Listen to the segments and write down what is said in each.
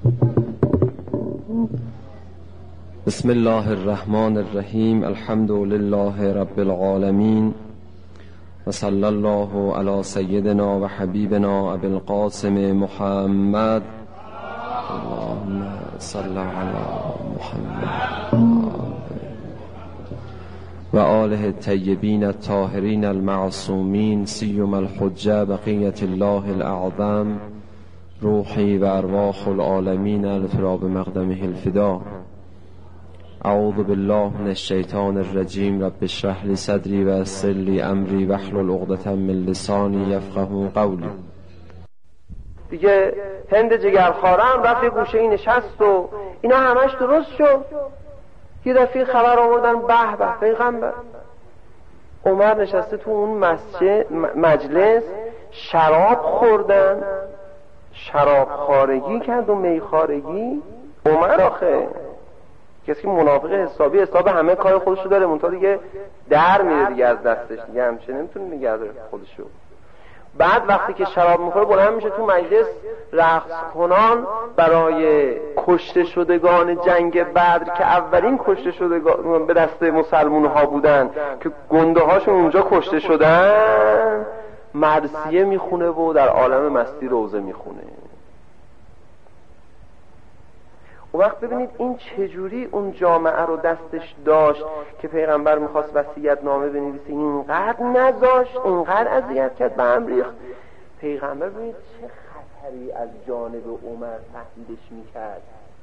بسم الله الرحمن الرحیم. الحمد لله رب العالمین و صلی الله علی سیدنا و حبیبنا ابی القاسم محمد. اللهم صل علی محمد و آله الطیبین الطاهرین المعصومین، سیما الحجه بقیة الله الاعظم، روحی و ارواح العالمین لتراب مقدمه الفدا. اعوذ بالله من الشیطان الرجیم. رب اشرح لی صدری و یسر لی امری واحلل عقدة من لسانی یفقهوا قولی. دیگه هند جگرخواره هم رفت گوشه این نشست و اینا همش درست شد. یه دفعه خبر آوردن به به پیغمبر. عمر نشسته تو اون مجلس، شراب خوردن، شراب خارگی کرد و میخارگی. عمر آخه کسی که منافق حساب همه کار خودشو داره، منتها دیگه در میره دیگه از دستش، دیگه همچه نمیتونه نگه داره خودشو. بعد وقتی که شراب میخوره بلند میشه تو مجلس، رقص کنان برای کشته شدگان جنگ بدر که اولین کشته شدگان به دست مسلمون ها بودن که گنده هاشون اونجا کشته شدن، مرثیه میخونه و در عالم مستی روزه میخونه. و وقت ببینید این چجوری اون جامعه رو دستش داشت که پیغمبر میخواست وصیت نامه بنویسه، اینقدر نذاشت، اینقدر اذیت کرد، به هم ریخت. پیغمبر ببینید چه خطری از جانب عمر تهدیدش میکرد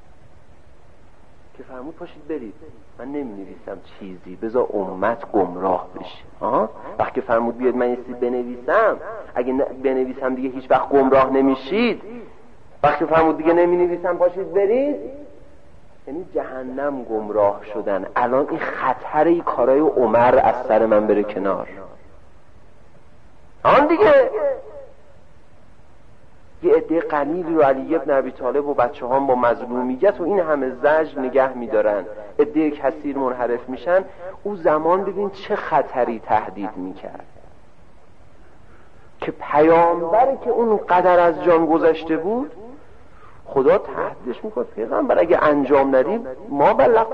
که فرمود پاشید برید، من نمینویسم چیزی، بذار امت گمراه بشه. وقتی فرمود بیاد من چیزی بنویسم، اگه بنویسم دیگه هیچ وقت گمراه نمیشید. وقتی فرمود دیگه نمینویسم پاشید برید، یعنی جهنم گمراه شدن. الان این خطری کارای عمر از سر من بره کنار. آن دیگه یه عده قلیلی رو علی ابن ابی طالب و بچه هم با مظلومیت و این همه زجر نگه میدارن، عده کثیر منحرف میشن. او زمان ببین چه خطری تهدید میکرد که پیامبری که اون قدر از جان گذشته بود خدا تهدیدش میکنه پیغمبر اگه انجام ندی ما بلغت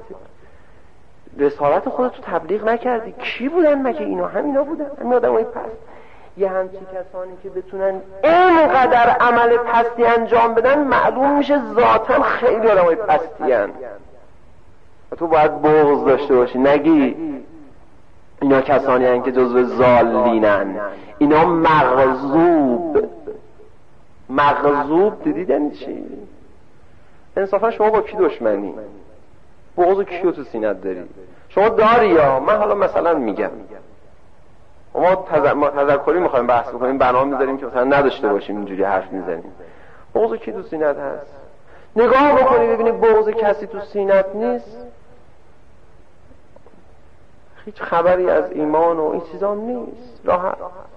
رسالت خودت تو تبلیغ نکردی. کی بودن مگه اینا؟ همینا بودن، همین آدمای پست. یه همچی کسانی که بتونن اینقدر عمل پستی انجام بدن، معلوم میشه ذاتاً خیلی آدمای پستی هن. و تو باید بغض داشته باشی، نگی اینا کسانی هن که جزو ضالینن، اینا مغضوب دیدن چی؟ انصافا شما با کی دشمنی؟ بغض کیو تو سینت داری؟ شما داری یا من حالا مثلا میگم ما تذکری میخوایم بحث بکنیم، برنامه میذاریم که مثلا نداشته باشیم، اینجوری حرف میزنیم. بغض کی تو سینت هست؟ نگاه بکنی ببینی بغض کسی تو سینت نیست، هیچ خبری از ایمان و این چیزا نیست، راحت.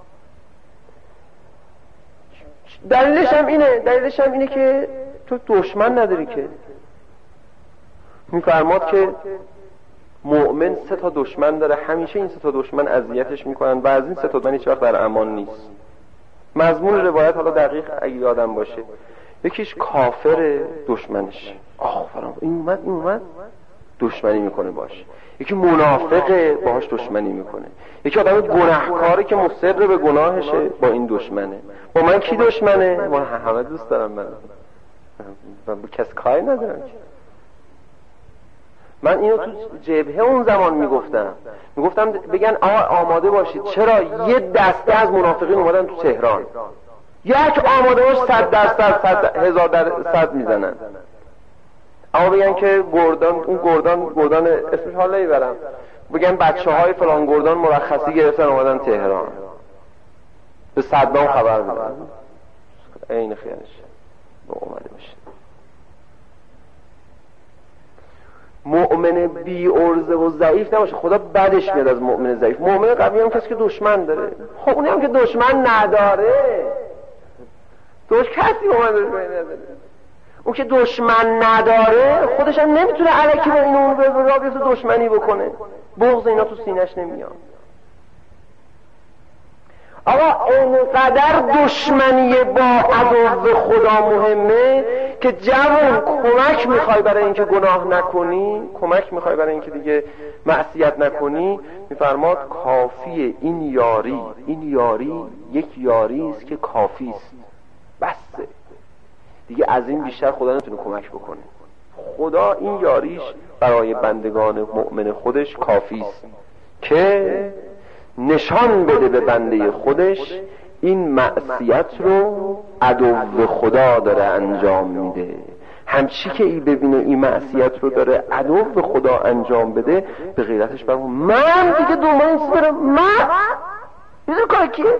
دلیلش هم اینه که تو دشمن نداری که. میفرماد که مؤمن 3 تا دشمن داره، همیشه این 3 تا دشمن اذیتش میکنن و از این 3 تا دشمن هیچ وقت در امان نیست. مضمون روایت حالا دقیق اگه یادم باشه، یکیش کافر دشمنش، این اومد دشمنی میکنه باش. یکی منافقه باهاش دشمنی میکنه. یکی آدم گناهکاره که مصر به گناهشه، با این دشمنه. با من کی دشمنه؟ من همه دوست دارم، من با کس کاری ندارم. من اینو تو جبهه اون زمان میگفتم بگن آماده باشید. چرا؟ یه دسته از منافقین اومدن تو تهران، یک آماده باش 100% 1000% میزنن. اما بگن که گردان اسمش حالا نمیبرم، بگن بچه های فلان گردان مرخصی گرفتن اومدن تهران، به صدام خبر میدن. این خیالش اومده باشه. مؤمن بی عرضه و ضعیف نباشه، خدا بدش میاد از مؤمن ضعیف. مؤمن قوی هم کسی که دشمن داره. خب اونی هم که دشمن نداره، کسی مؤمن دشمن نداره. اون که دشمن نداره خودش هم نمیتونه الکی با این اون را بیفته دشمنی بکنه. بغض اینا تو سینش نمیاد. آقا اینقدر دشمنی با عدو خدا مهمه که جوان کمک میخوای برای اینکه گناه نکنی، کمک میخوای برای اینکه دیگه معصیت نکنی، میفرماد کافیه این یاری. این یاری یک یاری است که کافی است، بسه دیگه، از این بیشتر خدا نمیتونه کمک بکنه. خدا این یاریش برای بندگان مؤمن خودش کافی است که نشان بده به بنده خودش این معصیت رو عدو خدا داره انجام میده. همچی که ای ببینه این معصیت رو داره عدو خدا انجام بده، به غیرتش برمون من دیگه دنبال این برم، من میدونی کار کیه؟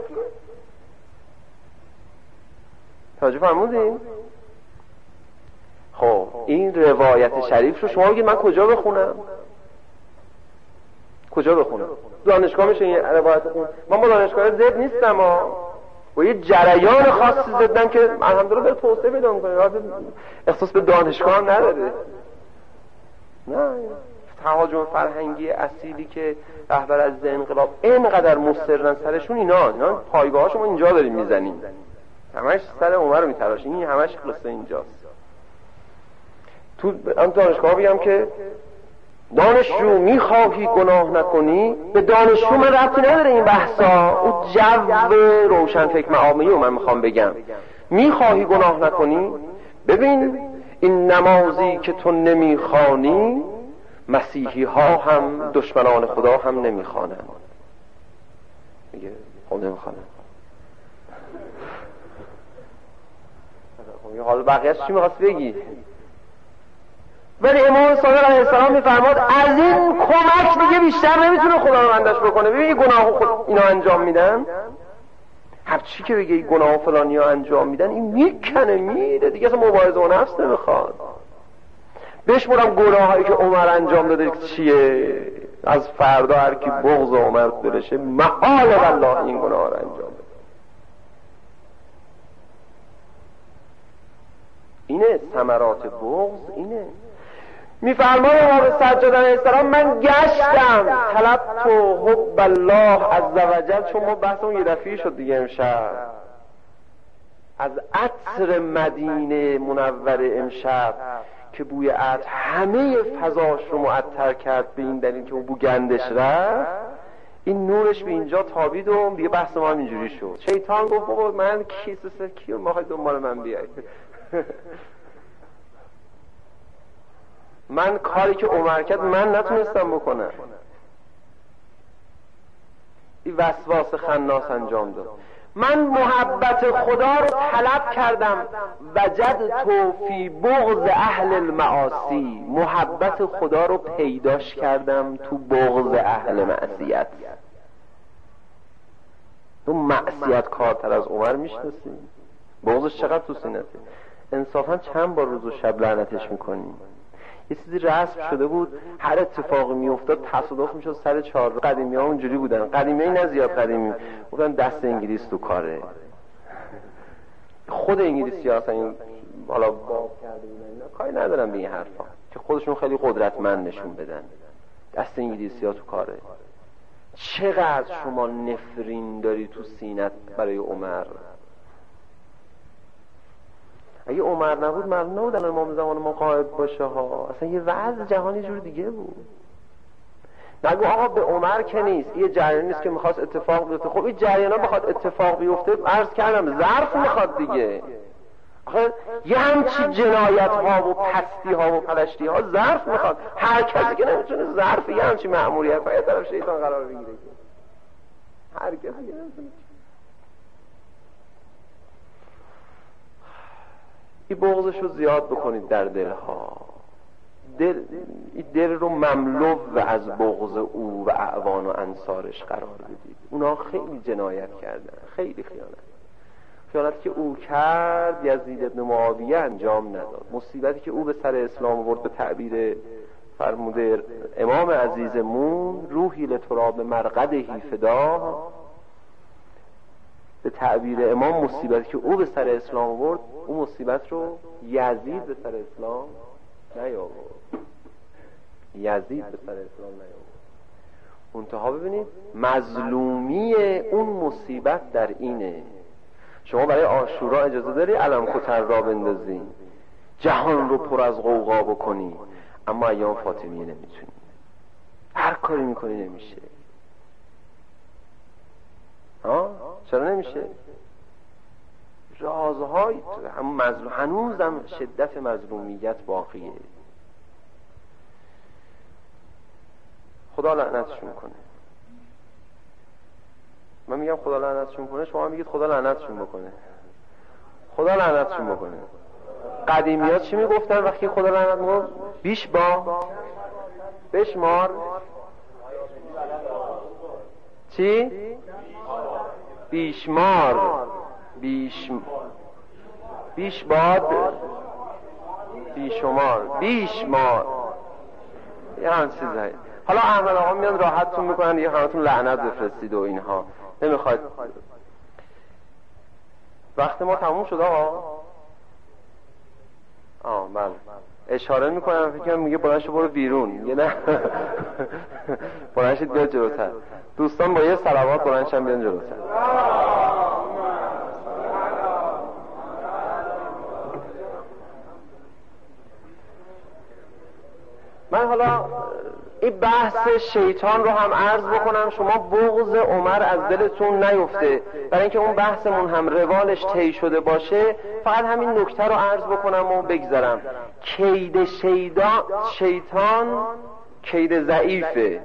توجه فرمودین؟ خب این روایت شریف رو شما بگید من کجا بخونم؟ کجا بخونم؟ دانشگاه میشه این روایت خون؟ من با دانشگاه زد نیستم با یه جریان خاصی زدن که الحمدلله داره توسعه پیدا میکنه، احساس به دانشگاه هم نداره. نه، تهاجم فرهنگی اصیلی که رهبر از انقلاب اینقدر مصرن سرشون، اینا پایگاهاشو ما اینجا داریم میزنیم، همش سر عمر رو میتراشیم، این همش قصه اینجاست. تو دانشگاه بگم که دانشجو میخواهی گناه نکنی، به دانشجو من ربطی نداره این بحثا، او جو روشن فکر معاملی رو من میخوام بگم. میخواهی گناه نکنی، ببین این نمازی که تو نمیخوانی مسیحی ها هم دشمنان خدا هم نمیخوانن. میگه خب نمیخوانن، حالا بقیه‌اش چی میخواست بگی؟ ولی امام صادق علیه السلام میفرماد از این کمک دیگه بیشتر نمیتونه خداوندش بکنه. ببین گناه خود اینا انجام میدن، هر چی که بگه گناه فلانی ها انجام میدن، این میکنه میره دیگه، اصلا مبارزه با نفس نمیخواد. بشمرم گناه هایی که عمر انجام داده چیه، از فردا هر کی بغض عمر برشه محال والله این گناه ها رو انجام بده. اینه ثمرات بغض، اینه. میفرماید امام سجاد علیه السلام من گشتم طلبت حب الله عزوجل، چون ما بحثمون یه دفعه شد دیگه امشب، از عطر مدینه منور امشب که بوی عطر همه فضاش رو معطر کرد، به این دلیل که اون بو گندش رفت، این نورش به اینجا تابید و دیگه بحث ما هم اینجوری شد. شیطان گفت بابا من کیو میخوای دنبال من بیای؟ من کاری که عمر کرد من نتونستم بکنم. این وسواس خناس انجام داد. من محبت خدا رو طلب کردم، وجدت فی بغض اهل المعاصی، محبت خدا رو پیداش کردم تو بغض اهل معصیت. تو معصیت کارتر از عمر میشناسی؟ بغضش چقدر تو سینته؟ انصافا چند بار روز و شب لعنتش میکنیم. یه چیزی رسم شده بود هر اتفاقی میافتاد تصادف میشد سر چهار. قدیمی ها اونجوری بودن، قدیمی ها نه زیاد قدیمی بودن، دست انگلیس تو کاره. خود انگلیسی ها اصلا حالا باب کرده بودن اینا، کاری ندارن به این حرفا که خودشون خیلی قدرتمند نشون بدن. دست انگلیسی ها تو کاره. چقدر شما نفرین داری تو سینت برای عمر؟ اگه عمر نبود معلوم نبود الان امام زمان ما قائد باشه ها، اصلا یه وضع جهانی جور دیگه بود. نگو آقا به عمر که نیست، یه جریان نیست که میخواست اتفاق بیفته. خب این جریان ها بخواد اتفاق بیفته، عرض کردم ظرف میخواد دیگه. آخه یه همچی جنایت ها و پستی ها و پلشتی ها ظرف میخواد. هر کسی که نمیتونه ظرف یه همچی مأموریت های طرف شیطان قرار بگیره، هر کسی نمیتونه. این بغضش رو زیاد بکنید در دلها. دل رو مملو از بغض او و اعوان و انصارش قرار بدید. اونا خیلی جنایت کردن، خیلی خیانتی که او کرد یزید ابن معاویه انجام نداد. مصیبتی که او به سر اسلام آورد، به تعبیر فرموده امام عزیزمون روحی لتراب مرقدهی فدا، به تعبیر امام مصیبتی که او به سر اسلام آورد، اون مصیبت رو یزید به سر اسلام نیاورد. یزید به سر اسلام نیاورد. منتها ببینید مظلومی اون مصیبت در اینه. شما برای عاشورا اجازه داری علم کتر را بندازی؟ جهان رو پر از غوغا بکنی، اما ایام فاطمیه نمیتونی. هر کاری میکنی نمیشه. چرا نمیشه؟ رازهای هم مظلوم، هنوزم شدت مظلومیت باقیه. خدا لعنتشون کنه. من میگم خدا لعنتشون کنه، شما میگید خدا لعنتشون بکنه. خدا لعنتشون بکنه. قدیمی‌ها چی میگفتن وقتی خدا لعنت میگفت؟ بیش با بشمار چی؟ بیشمار بیش باد بیشمار بیشمار یه هم چیزایی. حالا احمد آقا میان راحتتون میکنن یه همتون لعنت بفرستید و اینها نمیخواید. وقت ما تموم شد آقا. بله اشاره میکنم فکر میگه بلندشو برو بیرون. یه نه بلندشید بیاد جلوتر. دوستان با یه صلوات بلندشن بیان جلوتر. من حالا این بحث شیطان رو هم عرض بکنم، شما بغض عمر از دلتون نیفته، برای اینکه اون بحثمون هم روالش طی شده باشه. فقط همین نکته رو عرض بکنم و بگذرم. کید شیطان کید ضعیفه.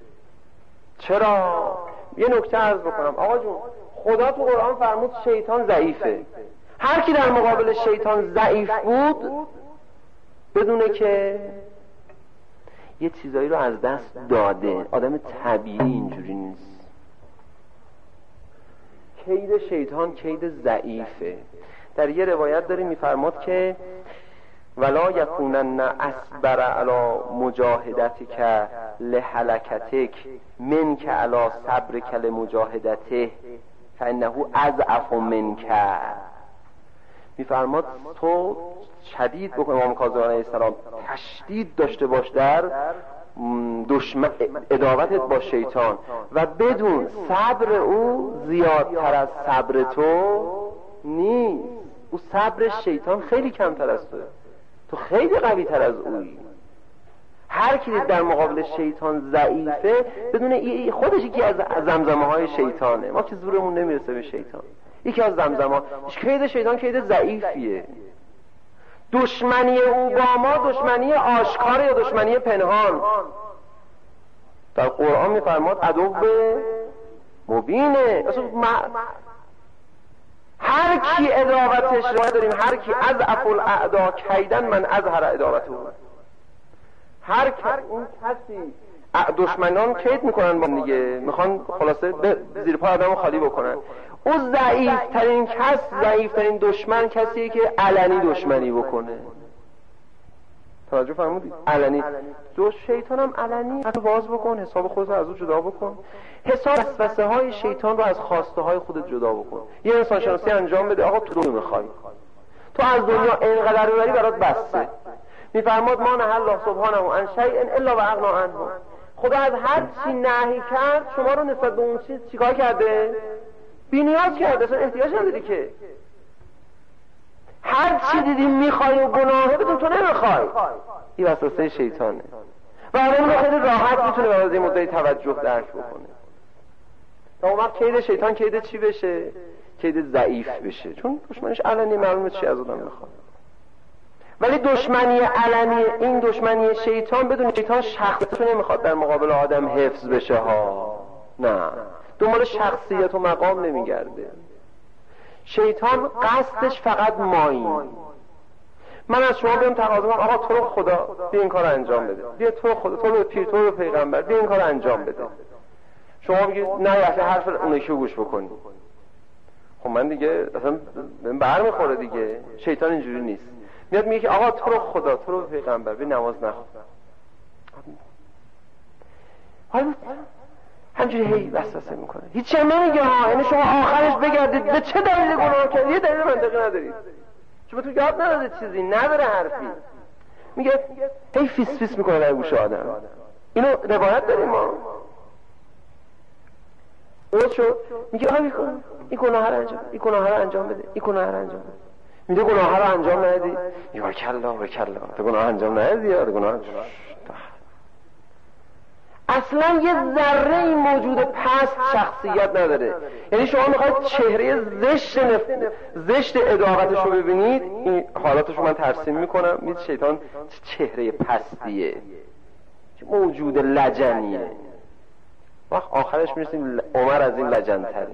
چرا؟ یه نکته عرض بکنم. آقا جون، خدا تو قرآن فرمود شیطان ضعیفه. هر کی در مقابل شیطان ضعیف بود بدونه که یه چیزایی رو از دست داده. آدم طبیعی اینجوری نیست. کید شیطان کید ضعیفه. در یه روایت داره میفرماد که ولا یکونن اصبر علی مجاهدتک لهلکتک منک علی صبرک لمجاهدته فانه اضعف منک. میفرماد تو شدید بکن، امام کاظم علیه السلام تشدید داشته باش در عداوتت با شیطان و بدون صبر او زیادتر از صبر تو نیست. او صبر شیطان خیلی کمتر از تو خیلی قوی تر از اویی. هر کی در مقابل شیطان ضعیفه بدون خودش یکی از زمزمه های شیطانه. ما که زورمون نمیرسه به شیطان. یکی از زمزمه کید شیطان کید ضعیفیه. دشمنی او با ما دشمنی آشکار یا دشمنی پنهان. در قرآن میفرماد عدو مبینه. هر کی عداوتش رو داریم، هر کی از افل اعدا کیدن من اظهر عداوته. هر اون کسی دشمنان کید میکنن با دیگه، میخوان خلاصه زیر پای آدمو خالی بکنن. اون ضعیفترین کس، ضعیفترین دشمن کسیه که علنی دشمنی بکنه. توجه فرمودید؟ علنی. شیطان هم علنی حتی باز بکن، حساب خودت از او جدا بکن. حساب وسوسه های شیطان رو از خواسته های خودت جدا بکن. یه انسان شناسی انجام بده. آقا تو میخوای، تو از دنیا اینقدر ببری برات بسته. میفرماد ما نهى الله سبحانه عن شیء الا وأغنى عنه. خدا از هر چی نهی کرد شما رو نسبت به اون چیز چیکار کرده؟ بی‌نیاز کرده، اصلا احتیاج نداری که. هر چی دیدی میخوای و گناهه بدون تو نمیخوای. این وسوسه شیطانه و آدم رو خیلی راحت میتونه برای این مدتی توجه درک بکنه. تا اون وقت کید شیطان کید چی بشه؟ کید ضعیف بشه، چون دشمنش علنی معلومه چی از آدم میخواد. ولی دشمنی علنی، این دشمنی شیطان بدون شیطان شخصیتو نمیخواد در مقابل آدم حفظ بشه ها. نه، دنبال شخصیت و مقام نمیگرده. شیطان قصدش فقط مایی. من از شما بهم تقاضا کنم آقا تو رو خدا بیا این کار انجام بده، بیا تو رو خدا، تو رو پیر، تو رو پیغمبر بیا این کار انجام بده. شما بگید نه یا حرف اون یکی رو گوش بکنی. خب من دیگه اصلا برمیخوره دیگه. شیطان اینجوری نیست. میاد میگه آقا تو رو خدا، تو رو پیغمبر بیا نماز نخون. حالا همجوری هی وسوسه میکنه، هیچ هم نمیگه ها. یعنی شما آخرش بگردید به چه دلیل گناه کردید، یه دلیل منطقی ندارید. شما تو یاد نداده چیزی نداره حرفی. میگه هی فیس فیس میکنه در گوش آدم. اینو روایت داریم ما. اون شد میگه این گناه رو انجام، این گناه رو انجام بده، این گناه رو انجام بده. میگه گناه رو انجام ندی، یا کلا تو گناه انجام ندی، یا گناه اصلا یه ذره این موجود پست شخصیت نداره. یعنی شما میخواید چهره زشت اداغتش رو ببینید، این حالاتش رو من ترسیم میکنم، میدید شیطان چهره پستیه، موجود لجنیه. وقت آخرش میرسیم عمر از این لجن تره،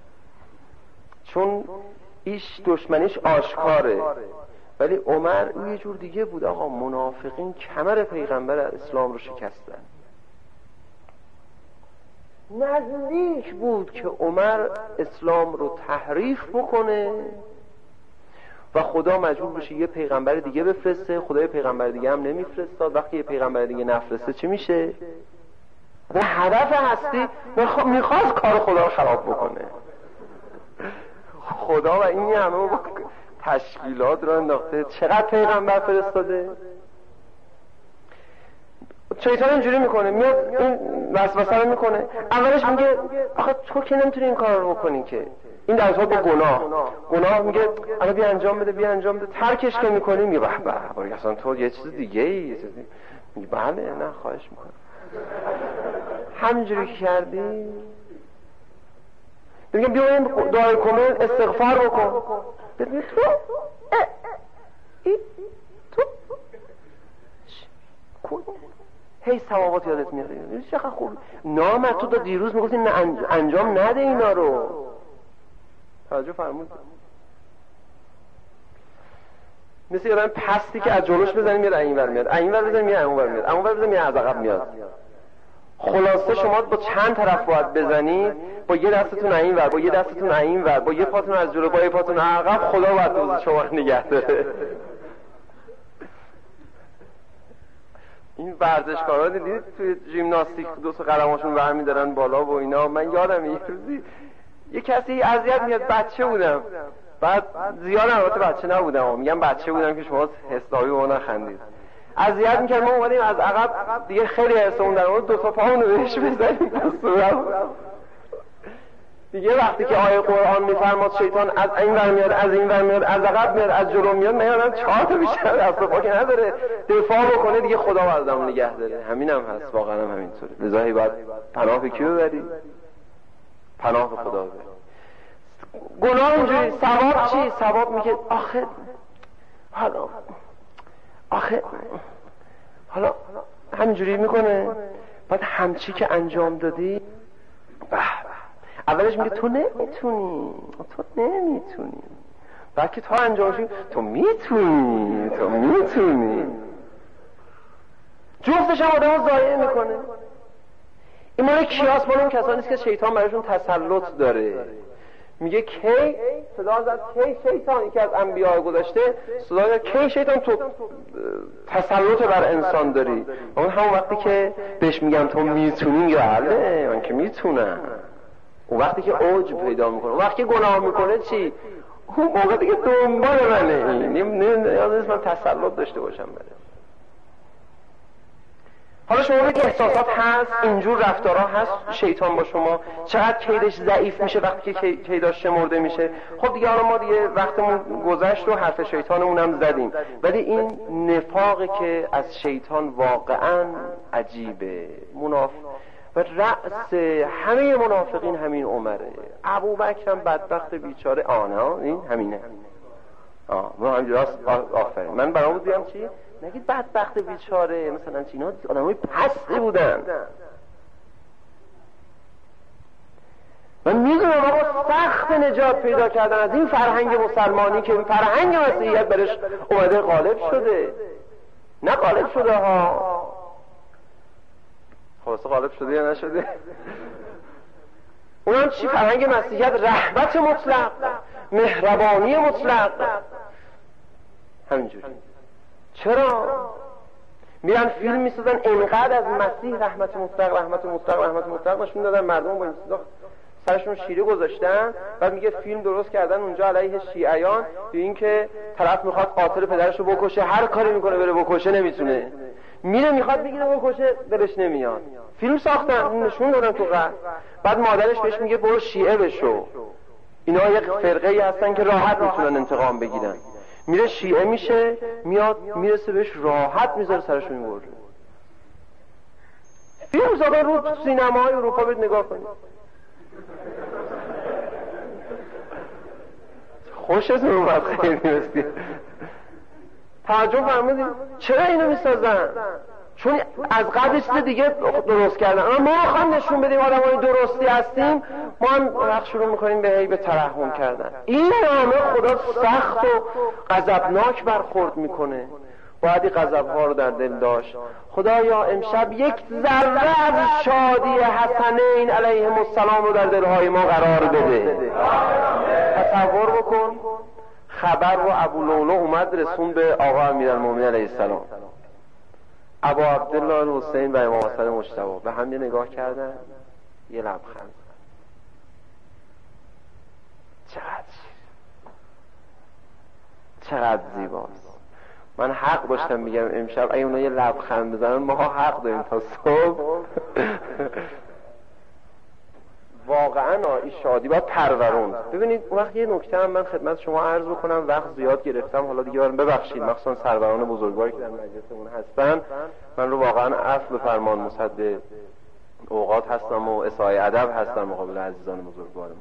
چون ایش دشمنیش آشکاره. ولی عمر او یه جور دیگه بود. آقا منافقین کمر پیغمبر اسلام رو شکستن. نزدیک بود که عمر اسلام رو تحریف بکنه و خدا مجبور بشه یه پیغمبر دیگه بفرسته. خدا یه پیغمبر دیگه هم نمیفرستاد. وقتی یه پیغمبر دیگه نفرسته چه میشه؟ و هدف هستی میخواست کار خدا رو خراب بکنه. خدا و این همه تشکیلات رو انداخته، چقدر پیغمبر فرستاده. شیطان اینجوری میکنه، میاد این وسوسه رو میکنه. اولش میگه آخه تو که نمیتونی این کار رو بکنی که، این در ارتباط با گناه میگه الان بیا انجام بده. ترکش که میکنی میگه به به اصلا تو یه چیز دیگه ای. میگه بله نه خواهش میکنم. همینجوری کردی. میگه بیا این دعای کامل استغفار بکن. ببین تو هی ثوابات یادت میاد. چقدر خوب نام تو تا دیروز میگفتی نه انجام نده اینا رو. توجه فرمود. مثل یادم پستی که از جلوش بزنیم میاد اینور میاد، اینور بزنیم میاد اونور میاد، اونور بزنیم میاد از عقب میاد. خلاصه شما با چند طرف باید بزنید، با یه دستتون اینور، با یه دستتون اینور، با یه پاتون از جلو، با یه پاتون عقب. خدا باید دوز شما رو نگه داره. این ورزشکارا دیدید توی ژیمناستیک دو تا قلماشون برمی‌دارن بالا و اینا. من یادم یه روزی یه کسی اذیت میاد، بچه بودم، بعد زیاد البته بچه نبودم، میگم بچه بودم که شما حسابی به من خندید. اذیت میکرد، ما اومدیم از عقب دیگه خیلی حسمون در اون دو تا پامون رو بهش بزنیم تو صورت. دیگه وقتی که آیه قرآن میفرماد شیطان از این ور میاد، از این ور میاد، از عقب میاد، از جلو میاد، میادم 4 تا بیشتر از پا که نداره دفاع بکنه، دیگه خدا آدمو نگه داره. همینم هست، واقعا هم همینطوره. لذا باید پناه به کی ببری؟ پناه به خدا ببری. گناه اینجوری. ثواب چی؟ ثواب میگه حالا همینجوری میکنه، بعد همچی که انجام دادی اولش میگه تو نمیتونی، بعد که تا انجام شدی تو میتونی. جفتش هم آدم رو ضایع میکنه. این مال کیاس، مال اون کسانیست که شیطان برایشون تسلط داره. میگه کی صدا زد، کی شیطان که از انبیاء گذاشته صدا زد، کی شیطان تو تسلط بر انسان داری. اون همون وقتی که بهش میگم تو میتونی، یا بله من که میتونم. اون وقتی که اوج پیدا میکنه، اون وقتی که گناه میکنه چی؟ اون موقع دیگه دنبال منه. نیاز من تسلط داشته باشم بره. حالا شما بگید احساسات هست، اینجور رفتارها هست، شیطان با شما چقدر کیدش ضعیف میشه وقتی که کیداش شمرده میشه. خب دیگه حالا ما دیگه وقتمون گذشت و حرف شیطانمون هم زدیم، ولی این نفاقی که از شیطان واقعا عجیبه. و رأس همه منافقین همین عمره. ابوبکر هم بدبخت بیچاره. این همینه. ما همینجوری آفرین. من برام بودیم چی؟ نگید بدبخت بیچاره، مثلا اینا آدمای پستی بودن. من میدونم آقا سخت نجات پیدا کردن از این فرهنگ مسلمانی که فرهنگ مسیحیت برش اومده غالب شده. نه غالب شده ها، خلاصه غالب شده یا نشده. اونم چی؟ فرهنگ مسیحیت رحمت مطلق، مهربانی مطلق. همینجوری. چرا؟ میرن فیلم میسازن اینقدر از مسیح رحمت مطلق نشون دادن، مردم با این سرشون شیره گذاشتن. بعد میگه فیلم درست کردن اونجا علیه شیعیان، به این که طرف میخواد قاتل پدرشو بکشه، هر کاری میکنه بره بکشه نمیتونه، میره میخواد بگیره بکشه دلش نمیاد. فیلم ساختن نشون دادن تو قصر. بعد مادرش بهش میگه برو شیعه بشو. اینا یک فرقه ای هستن که راحت میتونن انتقام بگیرن. میره شیعه میشه، میاد میرسه بهش راحت میذاره سرشو میبره. فیلم زدن رو سینماهای اروپا برید نگاه کنید، خوشتون اومد خیلی میرسید. تعجب فرمودید چرا اینو میسازن؟ چون از قبل چیز دیگه درست کردن. اما ما خواهیم نشون بدیم آدمای درستی هستیم، ما هم وقت شروع میکنیم به ترحم کردن. این نامه خدا سخت و غضبناک برخورد میکنه، باید این غضب‌ها رو در دل داشت. خدایا امشب یک ذره از شادی حسنین علیهم السلام رو در دلهای ما قرار بده. تصور بکن خبر رو ابو لؤلؤ اومد رسون به آقا امیرالمومنین علیه السلام. ابو عبدالله الحسین و امام حسن مجتبی به هم نگاه کردن، یه لبخند. چقدر زیباست. من حق داشتم میگم امشب اگه اونا یه لبخند بزنن ما حق داریم تا صبح. واقعا این شادی باید پروروند. ببینید اون وقت یه نکته هم من خدمت شما عرض بکنم، وقت زیاد گرفتم حالا دیگه ببخشید، مخصوصا سروران بزرگواری که در مجلسمون هستن من رو واقعا عفو بفرمان، مصد اوقات هستم و اسای ادب هستم مقابل عزیزان بزرگوارم.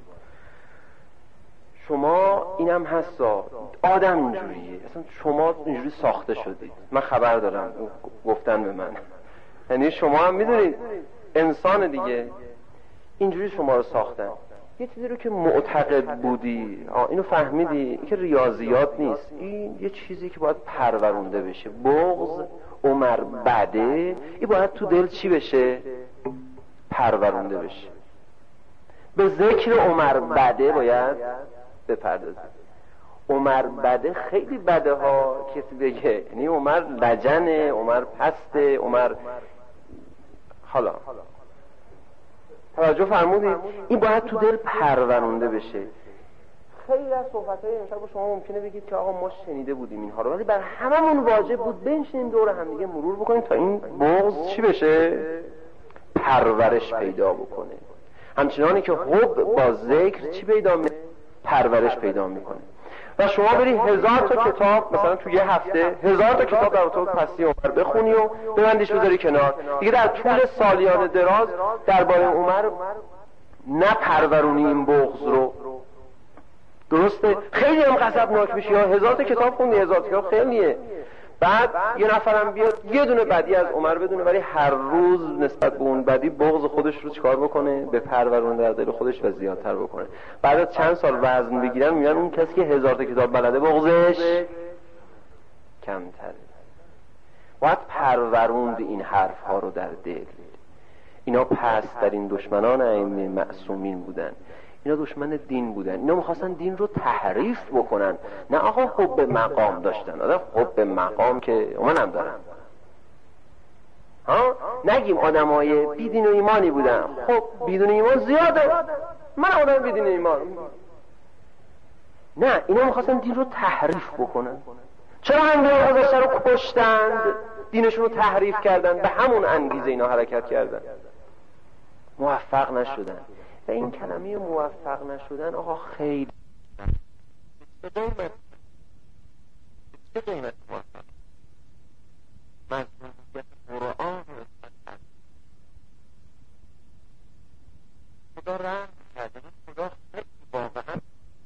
شما اینم هستا آدم اینجوریه، اصلا شما اینجوری ساخته شدید. من خبر دارم گفتن به من، یعنی شما هم میدونید انسان دیگه اینجوری شما رو ساختن. یه چیزی رو که معتقد بودی اینو فهمیدی که ریاضیات نیست، این یه چیزی که باید پرورونده بشه. بغض عمر بده، این باید تو دل چی بشه؟ پرورونده بشه. به ذکر عمر بده باید بپردازید. عمر بده خیلی بده ها کسی بگه، یعنی عمر لجنه، عمر پسته، عمر حالا توجه فرمودید؟ این باید تو دل پرورونده بشه. خیلی از صحبت‌های امشب شما ممکنه بگید که آقا ما شنیده بودیم اینها رو، ولی بر هممون واجب بود بنشینیم دور هم دیگه مرور بکنیم تا این بغض چی بشه؟ پرورش پیدا بکنه. همچنانی که حب با ذکر چی پیدا میکنه؟ پرورش پیدا میکنه. و شما بری 1000 تا کتاب مثلا تو یه هفته 1000 تا کتاب در اتاق پستی عمر بخونی و ببندیش بذاری کنار، دیگه در طول سالیان دراز درباره عمر نپرورونی این بغض رو. درسته؟ خیلی هم غضبناک میشی. 1000 تا کتاب خوندی، 1000 تا کتاب خیلیه. بعد یه نفرم بیاد یه دونه بدی از عمر بدونه، ولی هر روز نسبت به اون بدی بغض خودش رو چیکار بکنه؟ به پرورون در دل خودش و زیادتر بکنه. بعد از چند سال وزن بگیرن میگن اون کسی که 1000 تا کتاب بلده بغضش کمتره. باید پروروند این حرف ها رو در دل. اینا پست‌ترین دشمنان ائمه معصومین بودن. اینا دشمن دین بودن. اینا میخواستن دین رو تحریف بکنن. نه آقا حب مقام داشتن. آدم حب مقام که منم دارم. نگیم آدمای بیدین و ایمانی بودن. خب بیدین و ایمان زیاده. من آدم بیدین و ایمان. نه، اینا میخواستن دین رو تحریف بکنن. چرا انبیاء گذشته رو کشتند؟ دینشون رو تحریف کردن. به همون انگیزه اینا حرکت کردن. موفق نشدن. و این کلمه موفق نشدن آقا خیلی به قیمت موفق مضمونیت قرآن خدا رحم کرده. خدا خیلی واقعا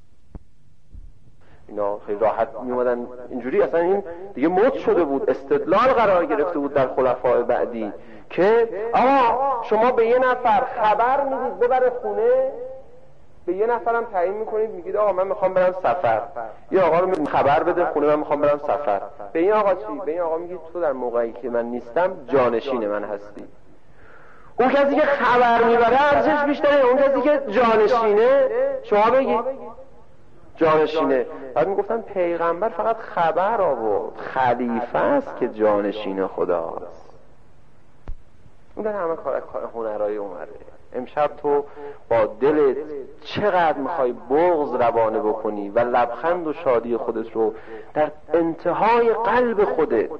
اینا خیلی راحت می اومدن اینجوری. اصلا این دیگه مد شده بود، استدلال قرار گرفته بود در خلفای بعدی که آقا شما به یه نفر خبر میدید ببره خونه، به یه نفرم تعیین میکنید میگید آقا من میخوام برم سفر، یه آقا رو خبر بده خونه من میخوام برم سفر. به این آقا چی؟ به این آقا میگید تو در موقعی که من نیستم جانشین من هستی. اون کسی که خبر میبره ارزش بیشتره، اون کسی که جانشینه شما بگید جانشینه. بعد میگفتن پیغمبر فقط خبر آورد، خلیفه است که جانشین خداست. این در همه کار هنرهای عمره. امشب تو با دلت چقدر میخوای بغض روانه بکنی و لبخند و شادی خودت رو در انتهای قلب خودت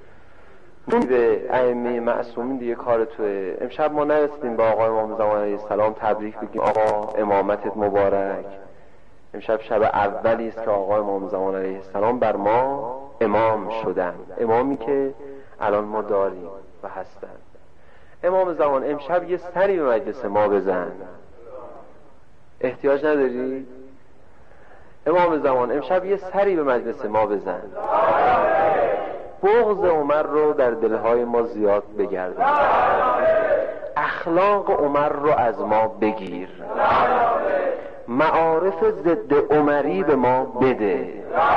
به ائمه معصومین دیگه کار توه. امشب ما نرسیدیم با آقا امام زمان علیه السلام تبریک بگیم آقا امامتت مبارک، امشب شب اولی است که آقا امام زمان علیه السلام بر ما امام شدن، امامی که الان ما داریم و هستن. امام زمان امشب یه سری به مجلس ما بزن. احتیاج نداری؟ امام زمان امشب یه سری به مجلس ما بزن. بغض عمر رو در دلهای ما زیاد بگردن، اخلاق عمر رو از ما بگیر، معارف ضد عمری به ما بده،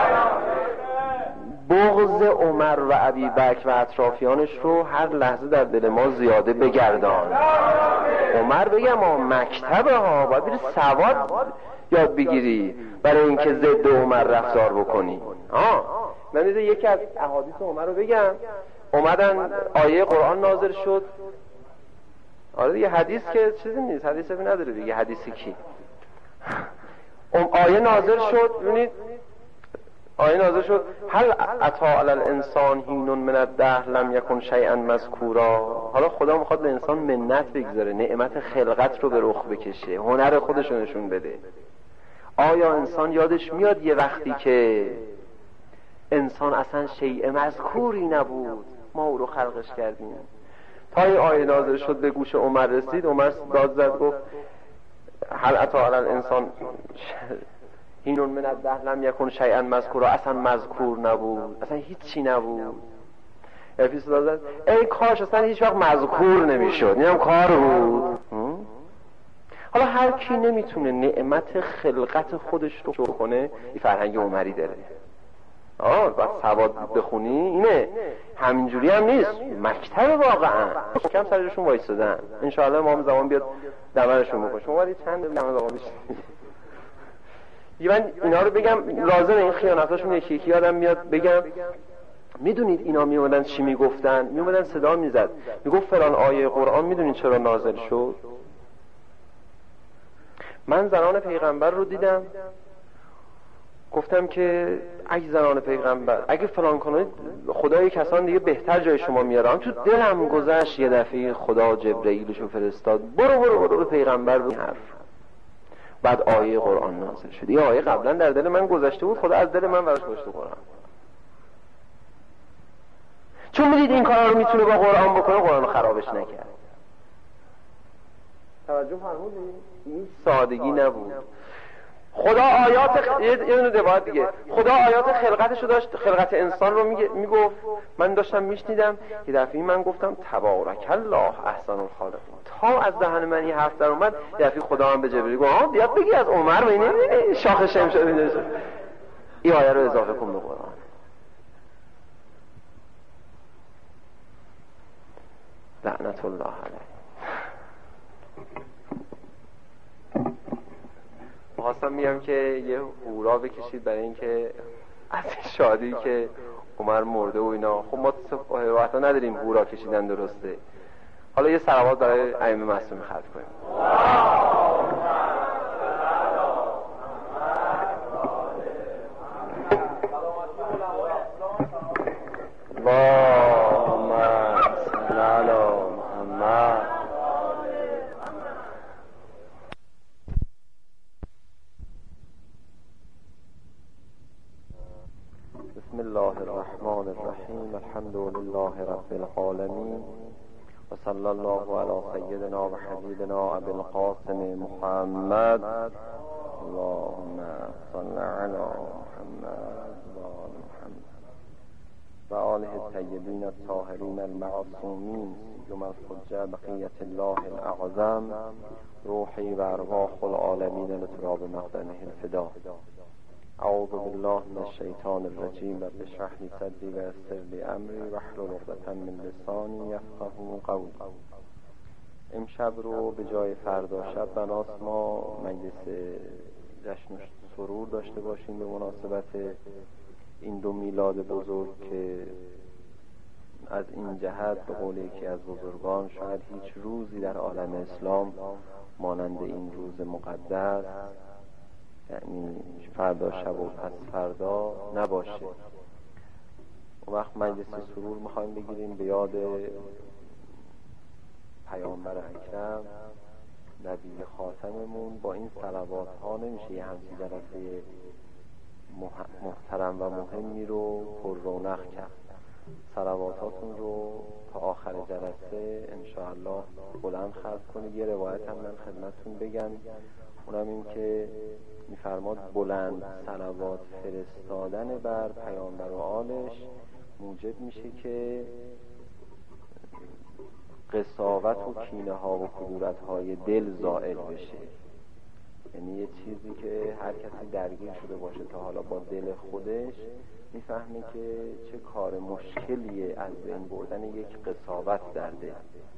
بغض عمر و ابی بکر و اطرافیانش رو هر لحظه در دل ما زیاده بگردان. عمر بگم مکتبه ها، باید بری سواد یاد بگیری برای اینکه ضد عمر رفتار بکنی. من یکی از احادیث عمر رو بگم. اومدن آیه قرآن نازل شد. آره دیگه، حدیث که چیزی نیست، حدیثی نداره دیگه. حدیثی کی؟ آیه نازل شد. ببینید آیه نازل شد هل اتی علی الانسان حین من الدهر لم یکن شیئا مذکورا. حالا خدا میخواد به انسان منت بگذاره، نعمت خلقت رو به رخ بکشه، هنر خودش رو نشون بده. آیا انسان یادش میاد یه وقتی که انسان اصلا شیء مذکوری نبود، ما او رو خلقش کردیم؟ تا این آیه نازل شد به گوش عمر رسید، عمر داد زد گفت هل اتی علی الانسان حین من الدهر لم یکن شیئا مذکورا. اصلا مذکور نبود، اصلا هیچی نبود. افیس داد زد ای کاش اصلا هیچ وقت مذکور نمیشد، اینم کار بود. حالا هر کی نمیتونه نعمت خلقت خودش رو شکر کنه، این فرهنگ عمری داره. باید سواد بخونی، اینه، همینجوری هم نیست، مکتب واقعا. کم سرشون وایسادن، انشاءالله امام زمان بیاد دمرشون بکنه. شما ولی چند دمر آقا بشید. من اینا رو بگم لازم این خیانتاشون یکی یکی یادم میاد بگم. میدونید اینا میومدن چی میگفتن؟ میومدن صدا میزد، میگفت فلان آیه قرآن میدونید چرا نازل شد؟ من زنان پیغمبر رو دیدم، گفتم که اگه زنان پیغمبر اگه فلان کنید خدای کسان دیگه بهتر جای شما میارن. تو دلم گذشت یه دفعه خدا جبرئیلشو فرستاد، برو به پیغمبر بگو حرف. بعد آیه قرآن نازل شد. این آیه قبلا در دل من گذشته بود، خدا از دل من براش گذاشته قرآن. چون میدید این کارا رو میتونه با قرآن بکنه، قرآن رو خرابش نکرد. توجه فرمودید؟ این سادگی نبود. خدا آیات یه روایت دیگه، خدا آیات خلقتشو داشت، خلقت انسان رو میگفت. من داشتم میشنیدم، یه دفعه من گفتم تبارک الله احسن الخالقین. تا از دهن من این حرف در اومد، یه دفعه خدا هم به جبرئیل گفت بیاد بگی از عمر ببین شاخ شمس شده. این آیه رو اضافه کن به قرآن. لعنت الله علیه. خواستم میگم که یه هورا بکشید برای اینکه از این شادی که عمر مرده و اینا. خب ما وقتا نداریم هورا کشیدن، درسته؟ حالا یه صلوات برای ائمه معصومین ختم کنیم. بسم الله الرحمن الرحیم. الحمد لله رب العالمین و صلی الله علی سیدنا و حبیبنا ابی القاسم محمد. اللهم صل علی محمد و آل محمد و آله الطیبین الطاهرین المعصومین یوم الحجه بقیت الله الاعظم روحی و ارواح العالمین لتراب مقدمه الفدا. اعوذ بالله من الشیطان الرجیم. رب اشرح لی صدری و یسر لی امری واحلل عقدة من لسانی یفقهوا قولی. امشب رو به جای فردا شب بناست ما مجلس جشن سرور داشته باشیم به مناسبت این دو میلاد بزرگ که از این جهت به قول یکی از بزرگان شاید هیچ روزی در عالم اسلام مانند این روز مقدس، یعنی فردا شب و پس فردا نباشه. اون وقت مجلس سرور میخوایم بگیریم به یاد پیامبر اکرم نبی خاتممون با این صلوات ها نمیشه یه همچین جلسه محترم و مهمی رو پر رونق کرد. صلواتاتون رو تا آخر جلسه انشاءالله بلند خلق کنید. یه روایت هم من خدمتتون بگم، اونم این که میفرماد بلند صلوات فرستادن بر پیامبر و آلش موجب میشه که قساوت و کینه ها و کدورت های دل زائل بشه. یعنی یه چیزی که هر کسی درگیر شده باشه تا حالا با دل خودش میفهمه که چه کار مشکلیه از بین بردن یک قساوت در دل.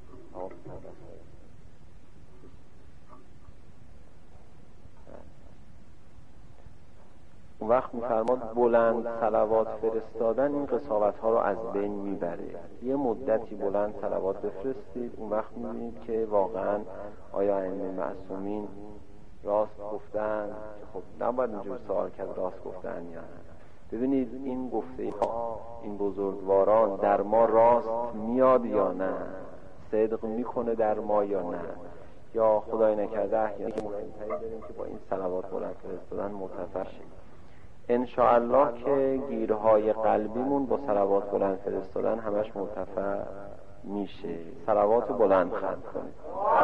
اون وقت میفرماد بلند صلوات فرستادن این قساوت ها رو از بین میبره. یه مدتی بلند صلوات بفرستید، اون وقت میبینید که واقعا آیا ائمه معصومین راست گفتن؟ خب نباید اینجور سوال کرد راست گفتن یا نه. ببینید این گفته ها، این بزرگواران در ما راست میاد یا نه، صدق میکنه در ما یا نه، یا خدای نکرده احیانا مهمتری داریم که با این صلوات بلند فرستادن مرتفع شیم. انشاءالله که گیرهای قلبیمون با صلوات بلند فرستادن همش مرتفع میشه. صلوات بلند خلق کنید.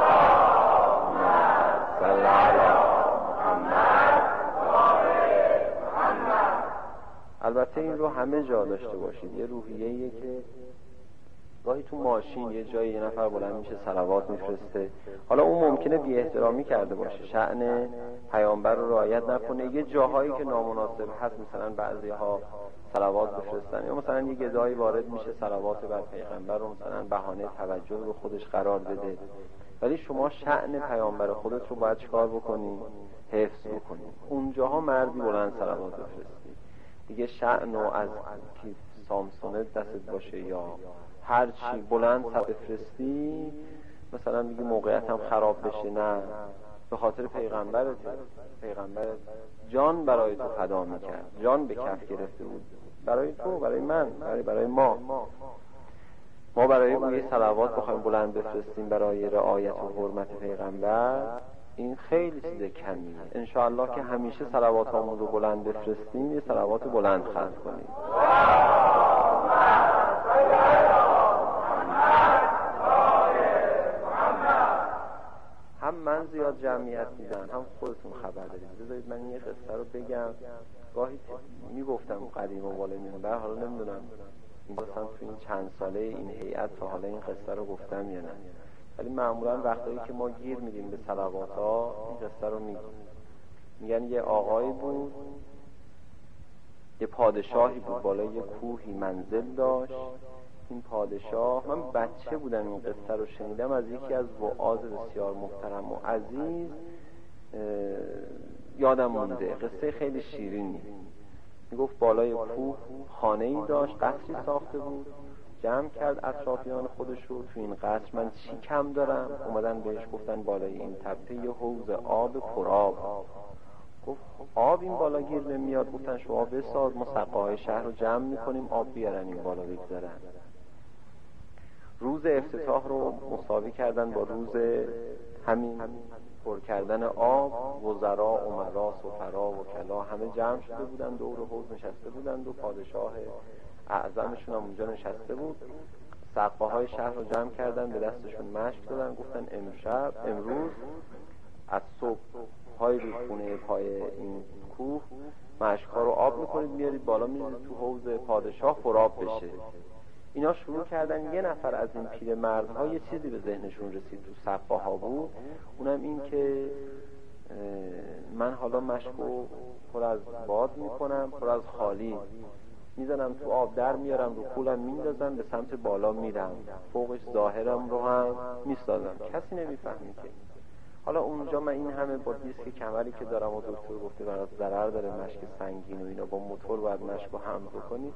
البته این رو همه جا داشته باشید. یه روحیه‌ایه که گاهی تو ماشین یه جایی یه نفر بلند میشه صلوات میفرسته، حالا اون ممکنه بی احترامی کرده باشه، شأن پیامبر رو رعایت نکنه، یه جاهایی که نامناسب هست مثلا بعضی ها صلوات بفرستن، یا مثلا یه گدایی وارد میشه صلوات بر پیغمبر رو مثلا بهانه توجه رو خودش قرار بده. ولی شما شأن پیامبر خودت رو باید چیکار بکنی؟ حفظ بکنی. اونجاها مردی بلند صلوات بفرستی دیگه، شأن و از کیف سامسونه دستت باشه یا هر چی بلند بفرستی، مثلا میگی موقعیت هم خراب بشه، نه، به خاطر پیغمبرت جان برای تو فدا میکرد، جان به کف گرفته بود برای تو، برای من، برای ما برای او یه صلوات بخوایم بلند بفرستیم برای رعایت و حرمت پیغمبر، این خیلی چیز کمیه. انشاءالله که همیشه صلواتامون رو بلند بفرستیم، یه صلوات بلند خلق کنیم. هم من زیاد جمعیت میدن، هم خودتون خبر دارید. بذارید من یه قصه رو بگم. گاهی میگفتم قدیم و بالا منبر، حالا نمیدونم مثلا تو این چند ساله این هیئت تا حالا این قصه رو گفتم یا نه، ولی معمولا وقتایی که ما گیر میدیم به صلوات ها این قصه رو میگن یه آقایی بود، یه پادشاهی بود، بالای یه کوهی منزل داشت. این پادشاه، من بچه بودم این قصه رو شنیدم از یکی از وعاظ بسیار محترم و عزیز، یادم مونده، قصه خیلی شیرینی. میگفت بالای کوه خانه‌ای داشت، قصری ساخته بود، جمع کرد اطرافیان خودش رو، تو این قصر من چی کم دارم؟ اومدن بهش گفتن بالای این تپه یه حوض آب پرآب. گفت آب این بالا گیر نمیاد. گفتن شما بساز، ما سقاهای شهر رو جمع میکنیم آب بیارن این بالا بگذارن. روز افتتاح رو مساوی کردن با روز همین پر کردن آب. وزرا، امرا، سفرا و کلا همه جمع شده بودن، دور حوض نشسته بودند و پادشاه اعظمشون هم اونجا نشسته بود. سقاهای شهر رو جمع کردن، به دستشون مشک دادن، گفتن امروز از صبح پای رودخونه پای این کوه مشک‌ها رو آب میکنید میارید بالا میارید تو حوض پادشاه پرآب بشه. اینا شروع کردن. یه نفر از این پیرمردها یه چیزی به ذهنشون رسید تو سقاها بود، اونم این که من حالا مشکو پر از باد میکنم، پر از خالی میزنم تو آب، در میارم، رو کولم میندازم، به سمت بالا میرم، فوقش ظاهرم رو هم میسازم، کسی نمیفهمی که. حالا اونجا من این همه با دیسک کمری که دارم و دکتر گفته برات ضرر داره مشک سنگین و اینا، با موتور باید مشکو حمل بکنی،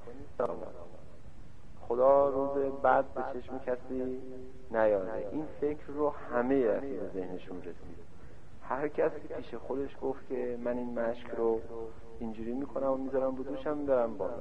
خدا روز بعد به چشم کسی نیاره. این فکر رو همه رفیق ذهنشون رسید. هر کسی پیش خودش گفت که من این مشک رو اینجوری میکنم و میذارم رو دوشم میبرم بالا.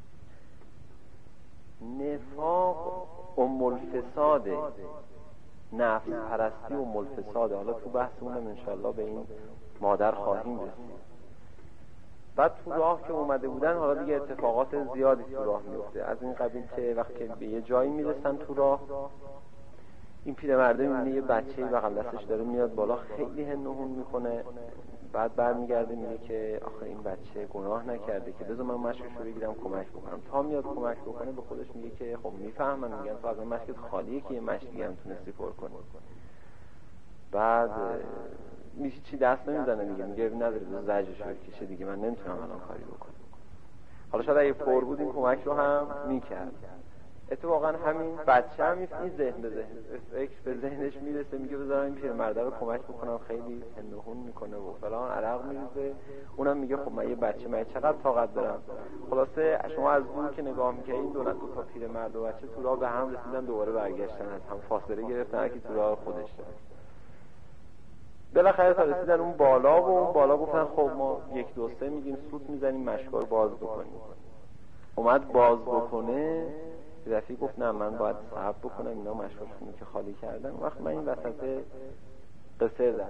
نفاق ام الفساده. نفس پرستی و ملفساده. حالا تو بحثمونم انشالله به این مادر خواهیم رسید. بعد تو راه که اومده بودن حالا دیگه اتفاقات زیادی تو راه میفته، از این قبیل که وقتی به یه جایی میرسن تو راه، این پیرمرده میبینه یه بچه‌ای بغل دستش داره میاد بالا، خیلی هنهون میکنه. بعد برمیگرده میگه که آخه این بچه گناه نکرده که بذار من مشکش رو بگیرم کمک بکنم. تا میاد کمک بکنه به خودش میگه که خب میفهمن، میگن تو از اون مشکت خالیه که یه مشک دیگه هم تونستی پر کنی. بعد میشه چی دست نمیزنه، میگه نداره بذار زجرش رو بکشه دیگه، من نمیتونم الان کاری بکنم. حالا شاید اگه پر بود این کمک رو هم میکرد. اتفاقا همین بچه هم این ذهن به ذهن فکر به ذهنش میرسه، میگه بذارم این پیرمرده رو کمک بکنم، خیلی هندهون میکنه و فلان، عرق میریزه. اونم میگه خب من یه بچه، من چقدر طاقت دارم. خلاصه شما از دور که نگاه میکنید دو تا پیرمرد و بچه تو راه به هم رسیدن، دوباره برگشتن، از هم فاصله گرفتن، هر کی تو راه خودش داره. بالاخره تا رسیدن اون بالا و اون بالا گفتن خب ما 1 2 3 میگیم سوت میزنیم مشکا رو باز بکنیم. اومد باز بکنه، رفیق گفت نه من باید صبر بکنم اینا مشکاشونو که خالی کردن. وقت من این وسط قصر در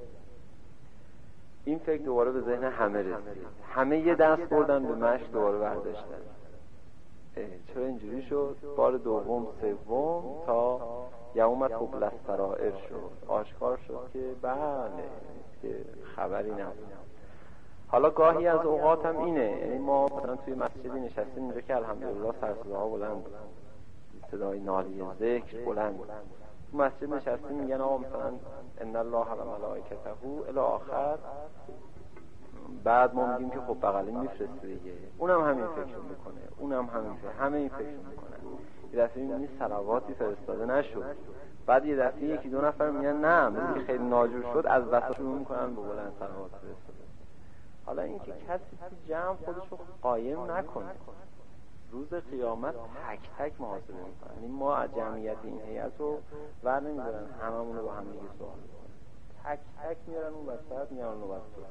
این فکر دوباره به ذهن همه رسید، همه یه دست بردن به مشک دوباره برداشتن. چرا اینجوری شد؟ بار دوم سوم تا یوم تبلی السرائر شد، آشکار شد که بله که خبری نبود. حالا گاهی از اوقات هم اینه، یعنی ما مثلا توی مسجدی نشستیم اینجا که الحمدلله سرصداها بلند، صدای نالی ذکر بلند، تو مسجد نشستیم میگن آقا مثلا ان الله و ملائکته الی آخر، بعد ما میگیم که خب بغلی میفرسته دیگه، اونم همین فکر میکنه، اونم همین فکر، همه این فکر میکنن. یه دفعه میبینی صلواتی فرستاده نشد، بعد یه دفعه 1 2 نفر میگن نه مثل که خیلی ناجور شد، از وسط شروع میکنن به بلند صلوات فرستادن. حالا اینکه کسی تو جمع خودشو قایم نکنه، روز قیامت تک تک محاسبه میکنن. یعنی ما از جمعیت این هیئت رو ور نمیدارن هممون رو با هم دیگه سوال میکنن، تک تک میارن اون وسط میارن اون وسط.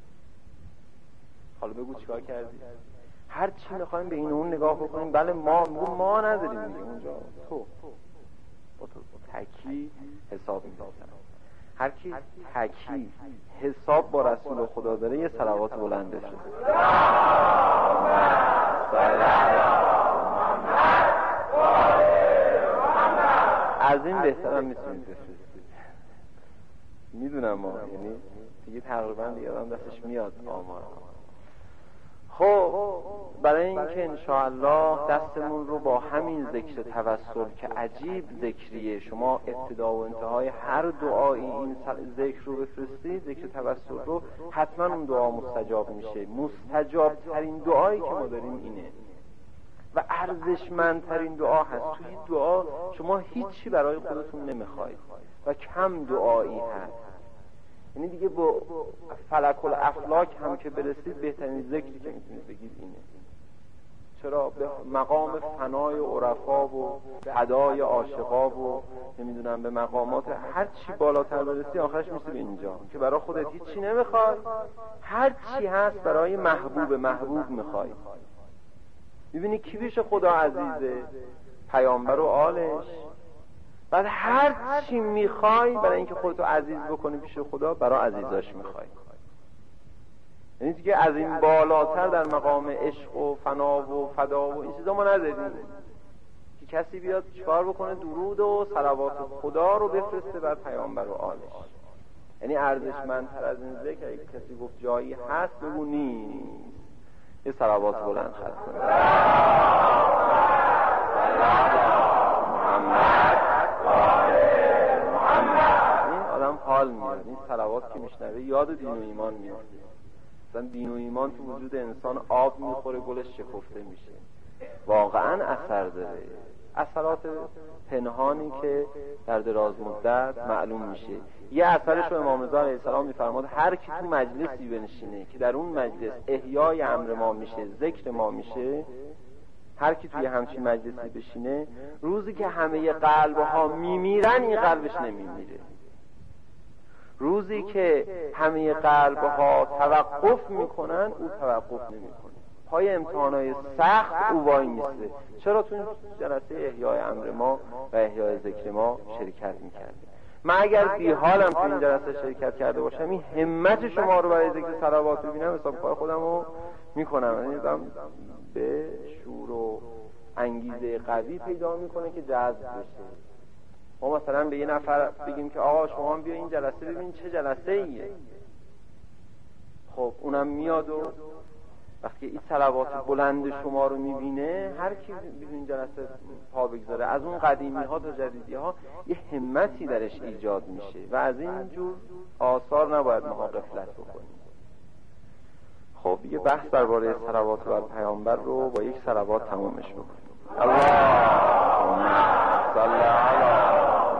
حالا بگو چیکار کردی؟ هر چی میخوایم به این اون نگاه بکنیم، بله ما نداریم دیگه اونجا، تو با تو تکی حساب میکنن. هر کی تکی حساب با رسول خدا داره یه صلوات بلند بفرسته. از این بهتر هم میتونید بفرستید. میدونم ما یعنی دیگه تقریبا دیگه آدم دستش میاد آمار. خب برای اینکه انشاءالله دستمون رو با همین ذکر توسل که عجیب ذکریه، شما ابتدا و انتهای هر دعایی این ذکر رو بفرستید، ذکر توسل رو، حتما اون دعا مستجاب میشه. مستجاب ترین دعایی که ما داریم اینه و ارزشمندترین دعا هست. توی دعا شما هیچی برای خودتون نمیخواید و کم دعایی هست. یعنی دیگه با فلک الافلاک هم که برسید بهترین ذکری که میتونید بگید اینه. چرا؟ به مقام فنای عرفا و ادای عاشقا و نمیدونم به مقامات هر چی بالاتر برسی آخرش میشه به اینجا که برای خودت هیچی نمیخوای، هر چی هست برای محبوب میخوای. میبینی کی پیش خدا عزیزه؟ پیامبر و آلش. بعد هر چی میخوای برای اینکه خودتو عزیز بکنی پیش خدا، برای عزیزاش میخوای. یعنی دیگه از این بالاتر در مقام عشق و فنا و فدا و این چیزا ما نداریم که کسی بیاد چکار بکنه درود و صلوات خدا رو بفرسته بر پیامبر و آلش. یعنی ارزشمندتر از این ذکر اگه کسی گفت جایی هست بگو نیست، یه صلوات بلند خط کنه این آدم حال میاد. این صلوات که میشنوه یاد دین و ایمان میاد. مثلا دین و ایمان تو وجود انسان آب میخوره گلش شکفته میشه، واقعا اثر داره. اثرات پنهانی که در دراز مدت معلوم میشه. یه اثرش رو امام رضا علیه السلام میفرماد هر کی تو مجلسی بنشینه که در اون مجلس احیای امر ما میشه، ذکر ما میشه، هر کی توی همچین مجلسی بشینه، روزی که همه قلبها میمیرن این قلبش نمیمیره. روزی که همه قلبها توقف میکنن او توقف نمیکنه. پای امتحانای سخت او وای میسته. چرا؟ تو جلسه احیای امر ما و احیای ذکر ما شرکت میکردیم. من اگر بی حالم تو این جلسه شرکت کرده باشم، این همت شما رو برای ذکر صلوات ببینم، حساب کار خودم رو میکنم. یعنی به شور و انگیزه قوی پیدا میکنه که جذب بشه. ما مثلا به یه نفر بگیم که آقا شما بیا این جلسه ببین چه جلسه ایه، خب اونم میاد و وقتی این صلوات بلند شما رو میبینه، هر کی بدون این جلسه پا بگذاره، از اون قدیمی ها تا جدیدی ها یه همتی درش ایجاد میشه و از این جور آثار نباید ما غفلت بکنیم. خب یه بحث درباره صلوات بر پیامبر رو با یک صلوات تمامش بکنیم. اللهم صل علی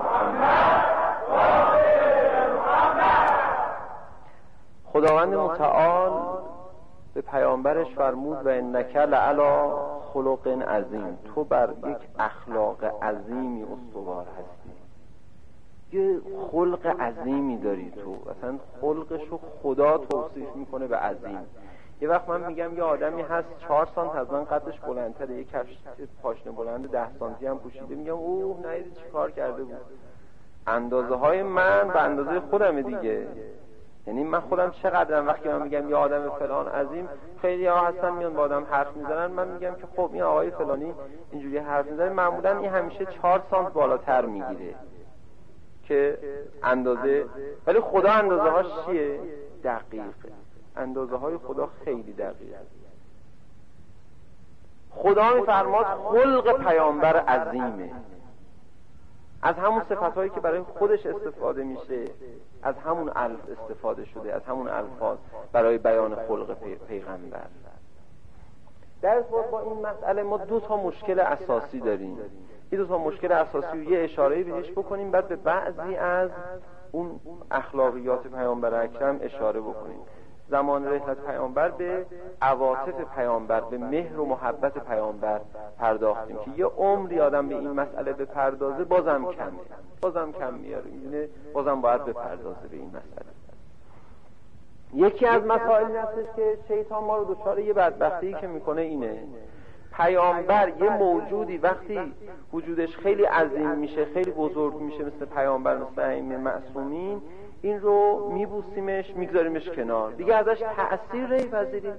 خداوند متعال به پیامبرش فرمود و انک لعلی خلق عظیم، تو بر یک اخلاق عظیمی استوار هستی، یه خلق عظیمی داری تو، اصلا خلقشو خدا توصیف میکنه به عظیم. یه وقت من میگم یه آدمی هست 4 سانت از من قدش بلندتره، یه کفش پاشنه بلند 10 سانتی هم پوشیده، میگم اوه نهیدی چی کار کرده بود. اندازه های من به اندازه خودمه دیگه. یعنی من خودم چقدرم وقتی من میگم یه آدم فلان عظیم، خیلی ها هستن میان با آدم حرف میزنن، من میگم که خب این آقای فلانی اینجوری حرف میزنه، معمولا این همیشه 4 سانت بالاتر میگیره که اندازه، ولی خدا اندازه هاش چیه؟ دقیقه. اندازه های خدا خیلی دقیقه. خدا میفرماد خلق پیامبر عظیمه، از همون صفتهایی که برای خودش استفاده میشه، از همون الف استفاده شده، از همون الفاظ برای بیان خلق پیغمبر. در ارتباط با این مسئله ما 2 تا مشکل اساسی داریم. این 2 تا مشکل اساسی رو یه اشاره بهش بکنیم، بعد به بعضی از اون اخلاقیات پیامبر اکرم اشاره بکنیم. زمان رحلت پیامبر به عواطف پیامبر، به مهر و محبت پیامبر پرداختیم که یه عمری آدم به این مسئله بپردازه بازم کم میاره، میدونه بازم باید بپردازه به این مسئله. یکی از مسائل هستش که شیطان ما رو دچار یه بدبختی که میکنه اینه: پیامبر یه موجودی وقتی وجودش خیلی عظیم میشه، خیلی بزرگ میشه، مثل پیامبر، مثل ائمه معصومین، این رو میبوسیمش، میگذاریمش کنار، دیگه ازش تأثیر نمیپذیریم،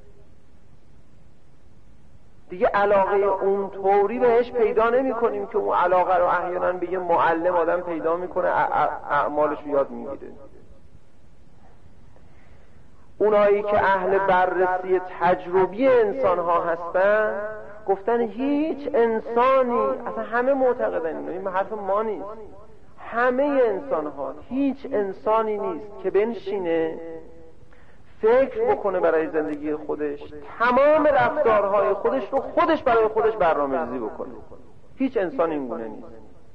دیگه علاقه اون طوری بهش پیدا نمی کنیم که اون علاقه رو احیانا به یه معلم آدم پیدا میکنه، اعمالش رو یاد میگیره. اونایی که اهل بررسی تجربی انسان ها هستن گفتن هیچ انسانی، اصلا همه معتقدن این حرف ما نیست، همه انسان ها، هیچ انسانی نیست که بنشینه فکر بکنه برای زندگی خودش، تمام رفتارهای خودش رو خودش برای خودش برنامه‌ریزی بکنه. هیچ انسان این گونه نیست.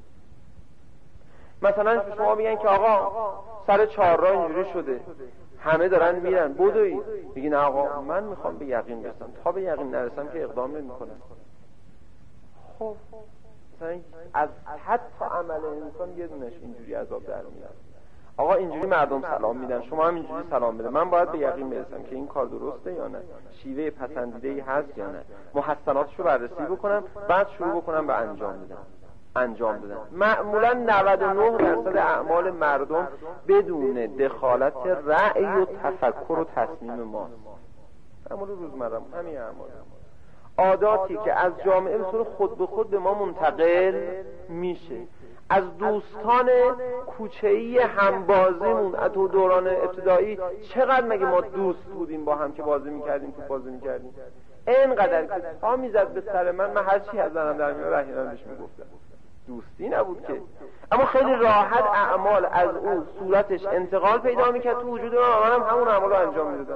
مثلا شما بگن که آقا سر 4 راه اینجوری شده، همه دارن میرن، بدوی، میگین آقا من میخوام به یقین برسم، تا به یقین نرسم که اقدام نمیکنم. خب مثلا از حتی عمل انسان یه دونش اینجوری عذاب در میاد. آقا اینجوری مردم سلام میدن، شما هم اینجوری سلام بده، من باید به یقین برسم که این کار درسته یا نه، شیوه پسندیده‌ای هست یا نه، محسناتشو بررسی بکنم، بعد شروع بکنم به انجام دادن. معمولا 99% اعمال مردم بدون دخالت رأی و تفکر و تصمیم ماست. اعمال روزمره همین اعمال، عاداتی که از جامعه به طور خود به خود به ما منتقل میشه. از دوستان کوچه‌ای همبازیمون از تو دوران ابتدایی چقدر مگه ما دوست بودیم با هم که بازی میکردیم، تو بازی میکردیم، اینقدر که تا میزد به سر من هر چی از زنم در میاد احیانا بهش میگفتم، دوستی نبود که. اما خیلی راحت اعمال از اون صورتش انتقال پیدا میکرد تو وجود منم همون اعمال رو انجام میدادم.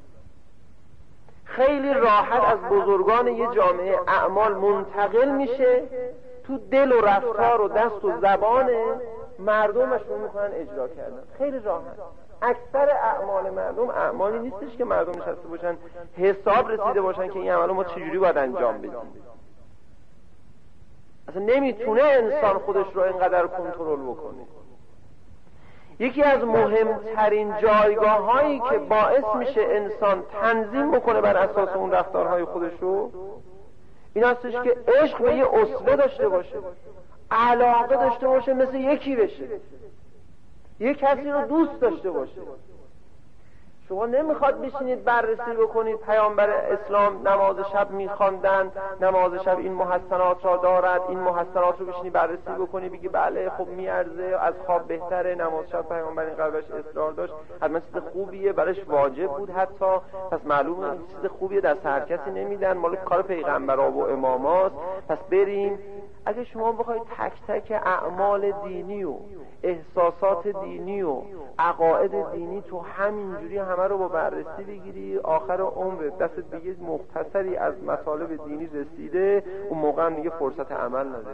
خیلی راحت از بزرگان یه جامعه اعمال منتقل میشه تو دل و رفتار و دست و زبان مردم، شروع میکنن اجرا کردن. خیلی راحت. اکثر اعمال مردم اعمالی نیستش که مردم نشسته باشن حساب رسیده باشن که این اعمال ما چجوری باید انجام بدیم. اصلا نمیتونه انسان خودش رو اینقدر کنترل بکنه. یکی از مهمترین جایگاه هایی که باعث میشه انسان تنظیم بکنه بر اساس اون رفتارهای خودشو این هستش که عشق به یه اسوه داشته باشه، علاقه داشته باشه، مثل یکی بشه، یه کسی رو دوست داشته باشه. شما نمیخواد بشینید بررسی بکنید پیامبر اسلام نماز شب میخواندن، نماز شب این محسنات را دارد، این محسنات رو بشینید بررسی بکنی بگی بله خب میارزه، از خواب بهتره، نماز شب پیامبر این قلبش اصرار داشت، حتما چیز خوبیه، برش واجب بود حتی، پس معلومه این چیز خوبیه، دست هر کسی نمیدن، مال کار پیغمبرها و اماماست، پس بریم. اگه شما بخواید تک تک اعمال دینی و احساسات دینی و عقاید دینی تو همینجوری همه رو با بررسی بگیری، آخر عمر دست دیگه مختصری از مطالب دینی رسیده، اون موقع هم دیگه فرصت عمل نداری.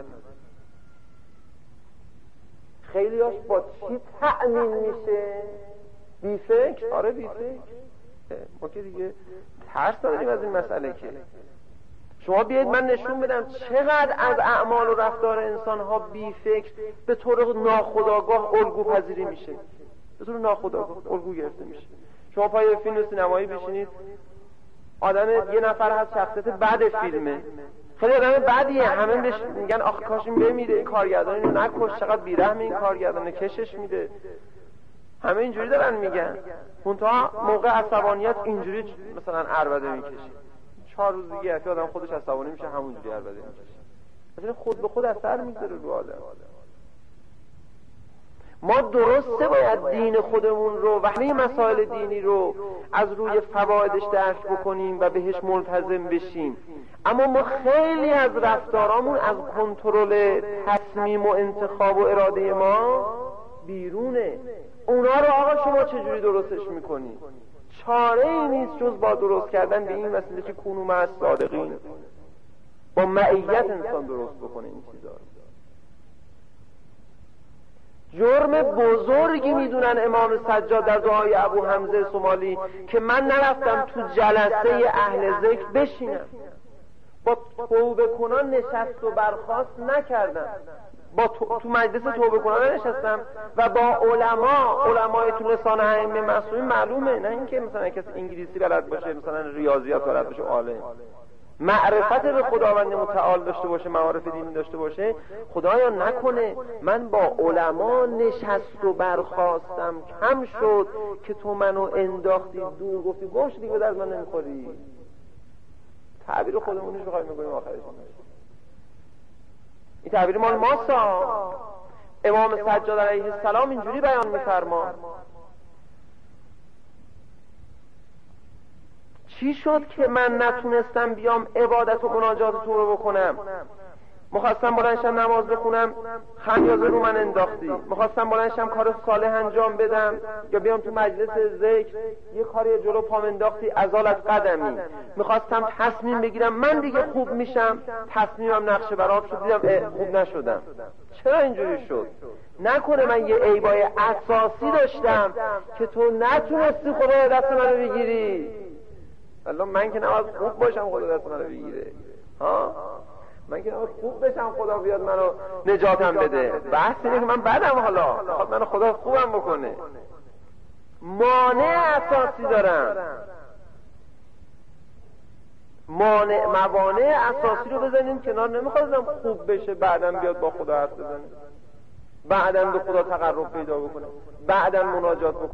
خیلی هاش با چی تأمین میشه؟ بی فکر؟ آره بی فکر. ما که دیگه ترس داریم از این مسئله که شما بیاید من نشون بدم چقدر از اعمال و رفتار انسان ها بی فکر به طور ناخودآگاه الگو پذیری میشه، به طور ناخودآگاه الگو گرفته میشه. شما پای فیلم سینمایی بشینید، آدم یه نفر هست شخصیت بد فیلمه، خیلی آدم بدیه، همه بهش میگن آخه کاش این بمیره، این کارگردان اینو نکش، چقدر بیرحم این کارگردان، کشش میده، همه اینجوری دارن میگن. منتها موقع عصبانیت اینجوری مثلا عربده میکشه، 4 روز دیگه آدم خودش عصبانی میشه، همونجوری عربده میکشه، مثلا خود به خود اثر میذاره رو آدم. ما درسته باید دین خودمون رو و همه مسائل دینی رو از روی فوایدش درک بکنیم و بهش ملتزم بشیم، اما ما خیلی از رفتارامون از کنترل تصمیم و انتخاب و اراده ما بیرونه. اونا رو آقا شما چجوری درستش میکنی؟ چاره ای نیست جز با درست کردن به این وسیله که کونو مع الصادقین، با معیت انسان درست بکنه این چیزا. جرم بزرگی میدونن امام سجاد در دعای ابو حمزه سومالی که من نرفتم تو جلسه اهل ذکر بشینم، با توبه کنان نشست و برخاست نکردم، با تو مجلس توبه کنان نشستم و با علمای تو لسان ائمه معصومین، معلومه نه اینکه مثلا کسی انگلیسی بلد باشه، مثلا ریاضیات بلد باشه، عالم، معرفت به خداوند متعال داشته باشه، معارف دینی داشته باشه، خدایا نکنه من با علما نشست و برخاستم کم شد که تو منو انداختی دور، گفتی گوش دیگه در من نمیخوری. تعبیر خودمونیش بخوایم میگویم آخرش این تعبیر مال ماسا. امام سجاد علیه السلام اینجوری بیان میفرما چی شد که من نتونستم بیام عبادت و مناجات تو رو بکنم؟ میخواستم بلندشم نماز بخونم، خمیازه رو من انداختی. میخواستم بلندشم کار صالح انجام بدم یا بیام تو مجلس ذکر، یه کاری جلو پام انداختی، ازالت قدمی. میخواستم تصمیم بگیرم من دیگه خوب میشم، تصمیمم نقشه برآب شد، دیدم خوب نشدم. چرا اینجوری شد؟ نکنه من یه عیبای اساسی داشتم که تو نتونستی خدا دست منو بگیری؟ والله من که نباید خوب باشم خدا دست منو بگیره، ها؟ من که نباید خوب بشم خدا بیاد منو نجاتم بده. بحث اینه که من بدم، حالا خواهد منو خدا خوبم بکنه. مانع اساسی دارم، موانع اساسی رو بزنیم کنار. نمیخواستم خوب بشه بعدم بیاد با خدا حرف بزنه، بعدم به خدا تقرب پیدا بکنه، بعدم مناجات بکنه.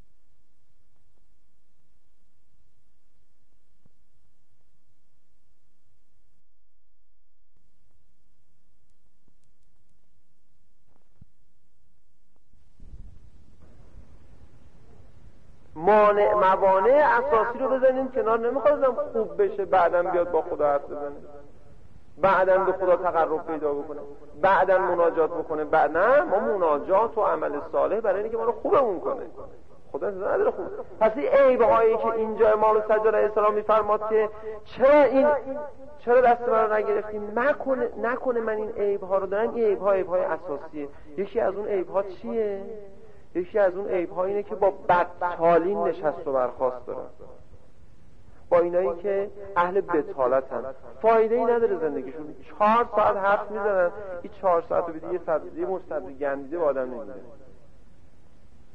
موانع اساسی رو بزنیم کنار. نمیخواستم خوب بشه بعدم بیاد با خدا حرف بزنه، بعدم به خدا تقرب پیدا بکنه، بعدم مناجات بکنه. بعد نه، ما مناجات و عمل صالح برای اینکه ما رو خوبمون کنه، خدا انتظار نداره خوب. پس این عیب‌هایی که اینجا امام سجاد علیه السلام میفرماد که چرا دست من رو نگرفتی، نکنه من این عیب‌ها رو دارم. این عیب‌های اساسیه. یکی از اون عیب‌ها چیه؟ یکی از اون عیب‌ها اینه که با بدچالین نشست و برخاست دارن، با اینایی که اهل بطالتن، فایده‌ای نداره زندگیشون. 4 ساعت حرف میزنن، این 4 ساعت رو بدی یه مستدی گندیده با آدم نمیده.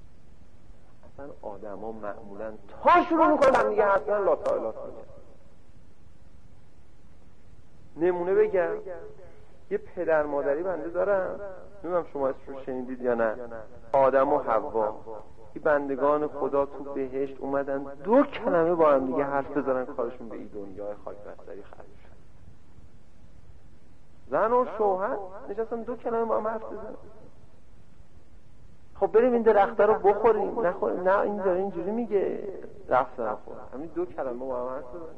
اصلا آدما معمولا تا شروع میکنن دیگه حتما لا تایلات میگن. نمونه بگم، یه پدر مادری بنده دارم، نمیدونم شما اسمش رو شنیدید یا نه، آدم و حوا، این بندگان خدا تو بهشت اومدن 2 کلمه با هم دیگه حرف بزنن، کارشون به این دنیای خاک بستری ختم شد. زن و شوهر نشستن 2 کلمه با هم حرف بزنن. خب بریم این درخته رو بخوریم، نخوریم، نه این داره اینجوری میگه رفتن خور، همین 2 کلمه با هم حرف بزنن.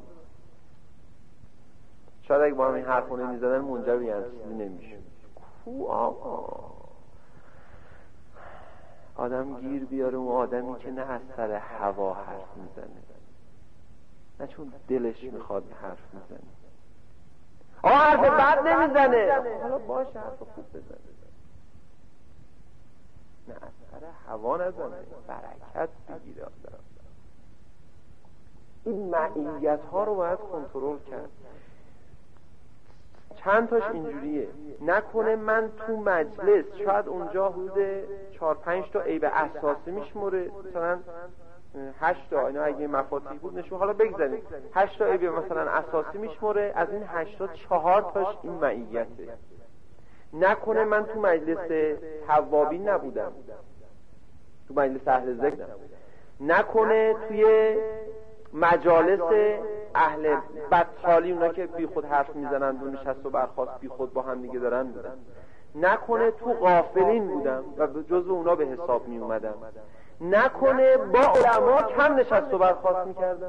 شاید اگه با هم این حرف رو نمیزدن منجر به یعنی چیزی نمیشه. کو آقا آدم گیر بیاره اون آدمی که نه از سر هوا حرف میزنه، نه چون دلش میخواد حرف میزنه. آقا حرف بد نمیزنه، حالا باشه حرف خوب بزنه، نه از سر هوا نزنه، برکت بگیره آدم. این معیت ها رو باید کنترل کرد. چند تاش اینجوریه، نکنه من تو مجلس شاید اونجا حدود 4-5 تا عیب اساسی میشموره، مثلا 8 تا، اینا اگه مفاتیح بود نشون، حالا بگذاریم 8 تا عیب مثلا اساسی میشموره، از این 8 تا 4 تاش این معیته. نکنه من تو مجلس توابین نبودم، تو مجلس اهل ذکر، نکنه توی مجالس اهل بدحالی، اونا که بی خود حرف میزنن و نشست و برخاست بی خود با هم دیگه دارن بودن، نکنه تو غافلین بودم و جزو اونا به حساب می اومدم، نکنه با علما کم نشست و برخاست میکردم.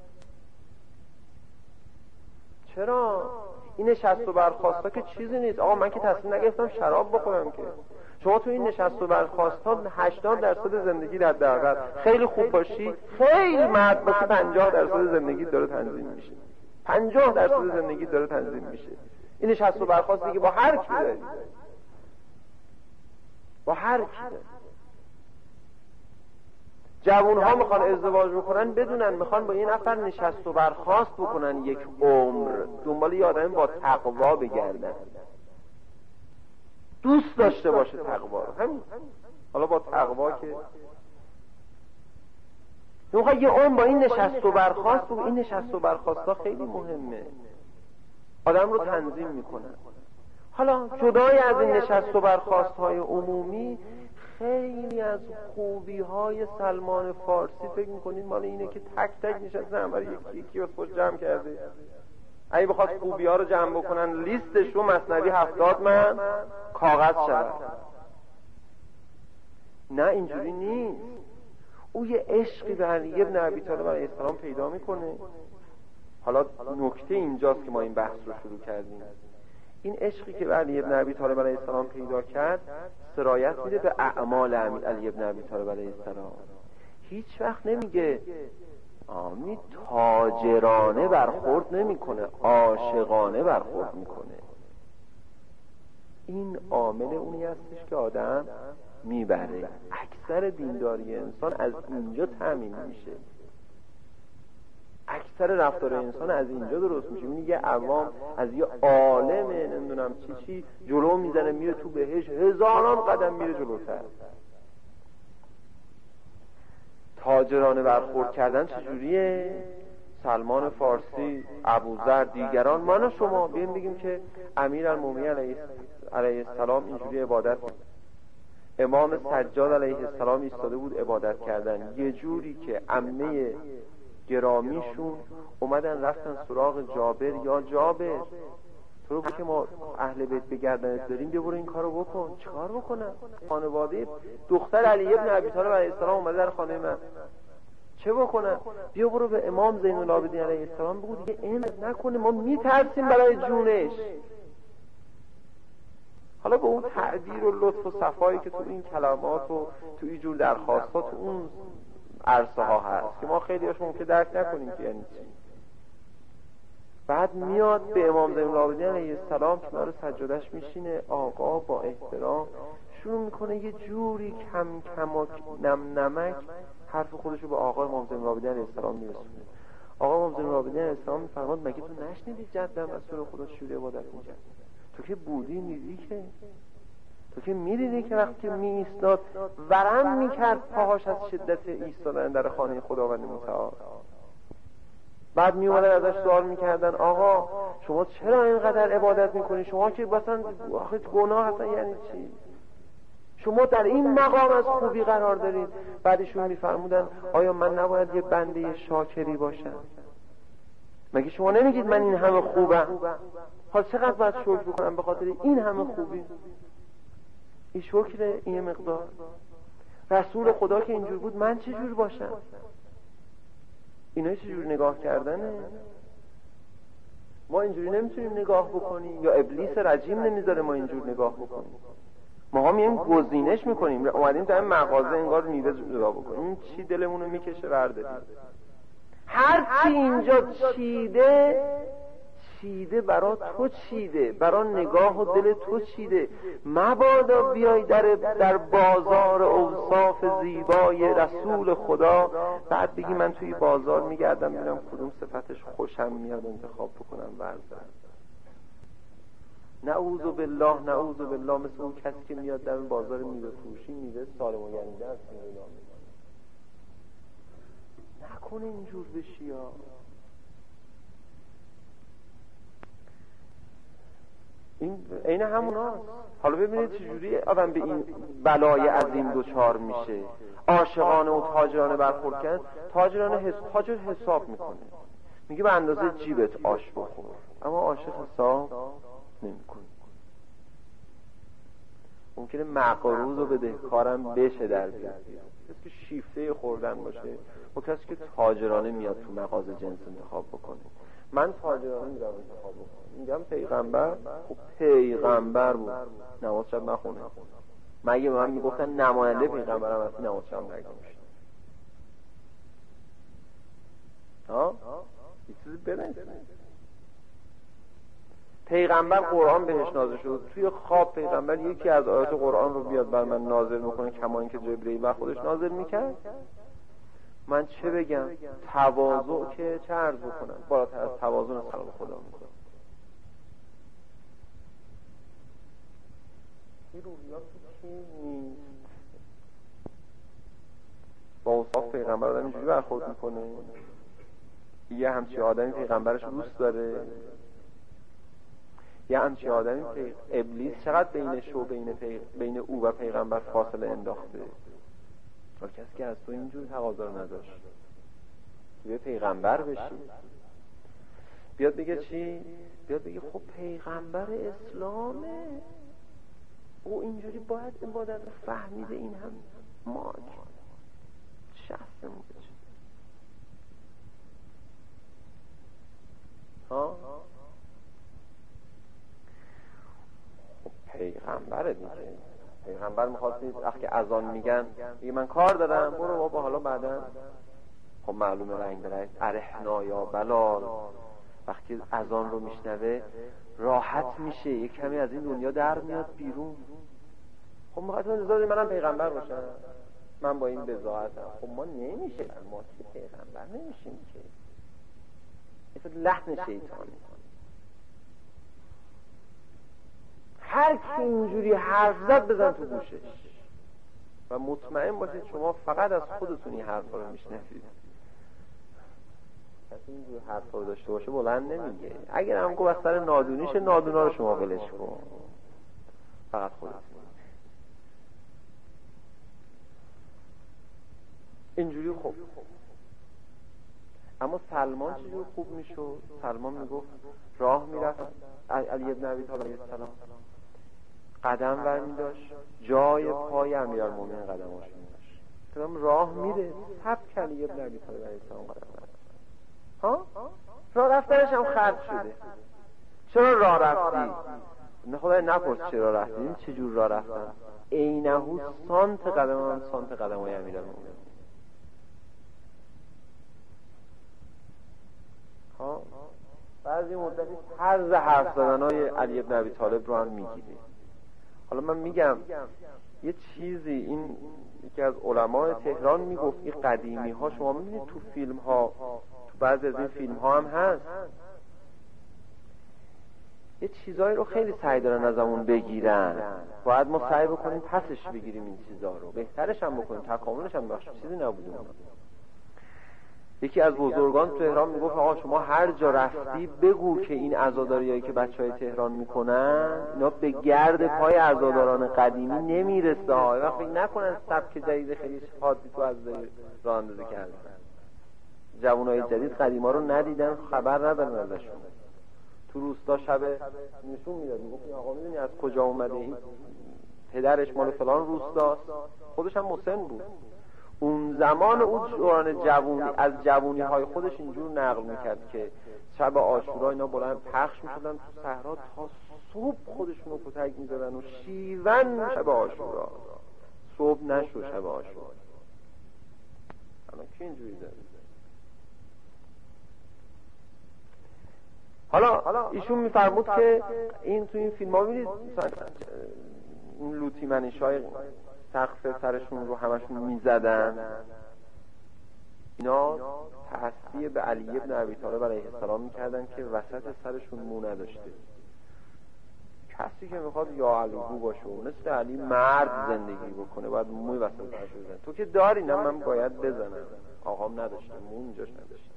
چرا؟ این نشست و برخاست ها که چیزی نیست. آقا من که تصمیم نگرفتم شراب بخورم که. شما تو این نشست و برخاست ها 80% زندگی در حداقل خیلی خوب باشی، خیلی مرد باشی، 50% زندگی داره تنظیم میشه، 50% زندگی داره تنظیم میشه. این نشست و برخاست دیگه با هر کی داری، با هر کی داری. جوان ها میخوان ازدواج بکنن بدونن میخوان با یه نفر نشست و برخاست بکنن یک عمر، دنبال یه آدمی با تقوا بگردن، دوست داشته باشه تقوا رو، همین. حالا با تقوا که میخواد یه عمر با این نشست و برخاست، و این نشست و برخاست ها خیلی مهمه، آدم رو تنظیم میکنن. حالا جدای از این نشست و برخاست های عمومی، خیلی از خوبی های سلمان فارسی فکر میکنین مال اینه که تک تک نشسته هم برای یکی یکی رو خوش جمع کرده. اگه بخواد خوبی ها رو جمع بکنن لیستش رو مثنوی 70 من کاغذ شد. نه اینجوری نیست. او یه عشقی به علی ابن ابی طالب علیه السلام پیدا میکنه. حالا نکته اینجاست که ما این بحث رو شروع کردیم. این عشقی که به علی ابن ابی طالب علیه السلام پیدا کرد سرایت میده به اعمال علی ابن ابی طالب علیه السلام. هیچ وقت نمیگه آمی تاجرانه برخورد نمیکنه، عاشقانه برخورد میکنه. این عامل اونی هستش که آدم میبره. اکثر دینداری انسان از اینجا تامین میشه، اکثر رفتار انسان از اینجا درست میشه. میگه یه عوام از یه عالم نمیدونم چی جلو میزنه میره تو بهش، هزاران قدم میره جلوتر. تاجرانه برخورد کردن چجوریه؟ سلمان فارسی، ابوذر، دیگران، من و شما بیایم بگیم که امیرالمومنین علیه السلام اینجوری عبادت کرد، امام سجاد علیه السلام ایستاده بود عبادت کردن، یه جوری که عمه گرامیشون اومدن رفتن سراغ جابر، یا جابر تو که ما اهل بیت بگردنت داریم بیا برو این کارو بکن. چیکار بکنم؟ خانواده دختر علی ابن ابی طالب علیه السلام اومده در خانه من، چه بکنم؟ بیا برو به امام زین العابدین علیه السلام بگو دیگه این نکنه، ما میترسیم برای جونش. حالا به اون تعبیر و لطف و صفایی که تو این کلمات و تو این جور درخواست‌ها تو اون عرصه ها هست که ما خیلی هاش ممکنه درک نکنیم که یعنی چی. بعد میاد به امام زین العابدین علیه السلام که رو سجادش میشینه، آقا با احترام شروع میکنه یه جوری کم کم نمک حرف خودشو به آقا امام زین العابدین علیه السلام میرسونه. آقا امام زین العابدین علیه السلام میفرماد مگه تو نشنیدی جدم رسول خدا شروع عبادت میکرد؟ تو که بودی نیدی که تو که میدیدی که وقتی می ایستاد ورم میکرد پاهاش از شدت ایستادن در خانه خداوند متعال. بعد می اومدن ازش سوال میکردن آقا شما چرا اینقدر عبادت میکنی؟ شما که مثلا گناه هستن یعنی چی؟ شما در این مقام از خوبی قرار دارید. بعدشون میفرمودن آیا من نباید یه بنده شاکری باشم؟ مگه شما نمیگید من این همه خوبم؟ حالا چقدر باید شکر بکنم به خاطر این همه خوبی؟ این شکر این مقدار. رسول خدا که اینجور بود من چجور باشم؟ اینا چجور نگاه کردنه؟ ما اینجوری نمیتونیم نگاه بکنیم، یا ابلیس رجیم نمیذاره ما اینجور نگاه بکنیم. ما میایم گزینش میکنیم، اومدیم در مغازه انگار میوه جدا بکنیم. این چی دلمونو میکشه برداریم. هر چی اینجا چیده برا تو چیده، برا نگاه و دل تو چیده. مبادا بیای در بازار اوصاف زیبای رسول خدا بعد بگی من توی بازار میگردم ببینم کدوم صفتش خوشم میاد انتخاب بکنم بردارم. نعوذ بالله نعوذ بالله. مثل اون کسی که میاد در بازار میوه فروشی میوه سالم و گنده است نکنه اینجور بشی ها. این عین هموناست. حالا ببینید چجوری آدم به این بلای عظیم دوچار میشه. عاشقانه و تاجرانه برخورد کرد. تاجر حساب میکنه، میگه به اندازه جیبت آش بخور، اما عاشق حساب نمیکنه. ممکنه مقروض و بدهکارم بشه در بیاد، کسی که شیفته خوردن باشه و کسی که تاجرانه میاد تو مغازه جنس انتخاب بکنه. من تاجرانه میرم انتخاب بکنم. میگم پیغمبر، خب پیغمبر بود نماز شب نخونه. مگه من میگفتن نماینده پیغمبرم هستی نماز شب نگیمشت یه چیزی بدن. پیغمبر قرآن بهش نازل شد، توی خواب پیغمبر یکی از آیات قرآن رو بیاد بر من نازل میکنه کما اینکه جبرئیل بر خودش نازل میکرد. من چه بگم؟ تواضع که چه عرض بکنم؟ بالاتر از تواضع سلام خدا میکنم. این روحیات چی نیست؟ با اوصاف پیغمبر آدم اینجوری برخورد میکنه؟ یه همچی آدمی پیغمبرش دوست داره؟ یه همچی آدمی ابلیس چقدر بینش و بین او و پیغمبر فاصله انداخته؟ و کسی که از تو اینجور تقاضا رو نداشت بیاد پیغمبر بشی، بیاد بگه چی؟ بیاد بگه خب پیغمبر اسلامه، او اینجوری باید عبادت رو فهمیده، این هم ما شخصمون بشه. خب پیغمبره دیگه. پیغمبر میخواستید وقتی اذان میگن میگه من کار دارم برو بابا حالا بعدا. خب معلومه رنگ برنگ ارحنا یا بلال وقتی اذان رو میشنوه راحت میشه، یک کمی از این دنیا در میاد بیرون. خب میخواید منم پیغمبر باشم، من با این بضاعتم. خب ما نمیشه، ما که پیغمبر نمیشیم که. مثل لحن شیطانی. هر کی اینجوری حرف زد بزن تو گوشش و مطمئن باشید شما فقط از خودتون این حرفا رو میشنوید. کسی اینجور حرفا رو داشته باشه بلند نمیگه. اگر هم گفت از سر نادونیشه، نادونا رو شما ولش کن، فقط خودتون. اینجوری خوب. اما سلمان چجور خوب میشد؟ سلمان میگفت راه میرفت، علی ابن ابی طالب علیه السلام قدم برمی داشت، جای پای امیرالمومنین قدماش می داشت. تمام راه میره، سبک علی ابن ابی طالب علیه السلام قدم برد. راه رفتنش هم خرج شده. چرا راه رفتی؟ نه خدای نپرس چرا رفتی، این چجور راه رفتن؟ عینهو سانت قدم من سانت قدم های امیرالمومنین. بعضی مدتی طرز حرف زدن‌های علی ابن ابی طالب رو هم میگیره. حالا من میگم یه چیزی، این یکی از علمای تهران میگفت این قدیمی ها شما میبینید تو فیلم ها، تو بعضی از این فیلم ها هم هست، یه چیزایی رو خیلی سعی دارن ازمون بگیرن، باید ما سعی بکنیم پسش بگیریم این چیزا رو، بهترش هم بکنیم، تکاملش هم بخش چیزی نبوده. یکی از بزرگان تو تهران میگفت آقا شما هر جا رفتی بگو که این عزاداریایی که بچهای تهران میکنن اینا به گرد پای عزاداران قدیمی نمیرسه ها، وقت فکر نکنن سبک جدید خیلی حادی تو از راه اندازی کردن. جوانای جدید قدیما رو ندیدن، خبر ندارن ازشون. تو روستا شب نشون میداد، میگفت آقا میدونی از کجا اومده، این پدرش مال فلان روستاست، خودش هم مسن بود. اون زمان اون دوران جوونی از جوونی های خودش اینجور نقل میکرد که شب عاشورا اینا بلند پخش میشدن تو صحرا تا صبح خودشون رو کتک میزدن و شیون شب عاشورا، صبح نشو شب عاشورا. الان کی اینجوری داره؟ حالا ایشون میفرمود که این تو این فیلم ها میدید اون لوتی منشای سقف سرشون رو همشون میزدن، اینا تحصیه به علی ابن ابی طالب علیه السلام میکردن که وسط سرشون مو نداشته. کسی که میخواد یا علوگو باشه و مثل علی مرد زندگی بکنه باید موی وسط سرش بزنه. تو که داری، نه من باید بزنم. آقام نداشته، مو اینجاش نداشته.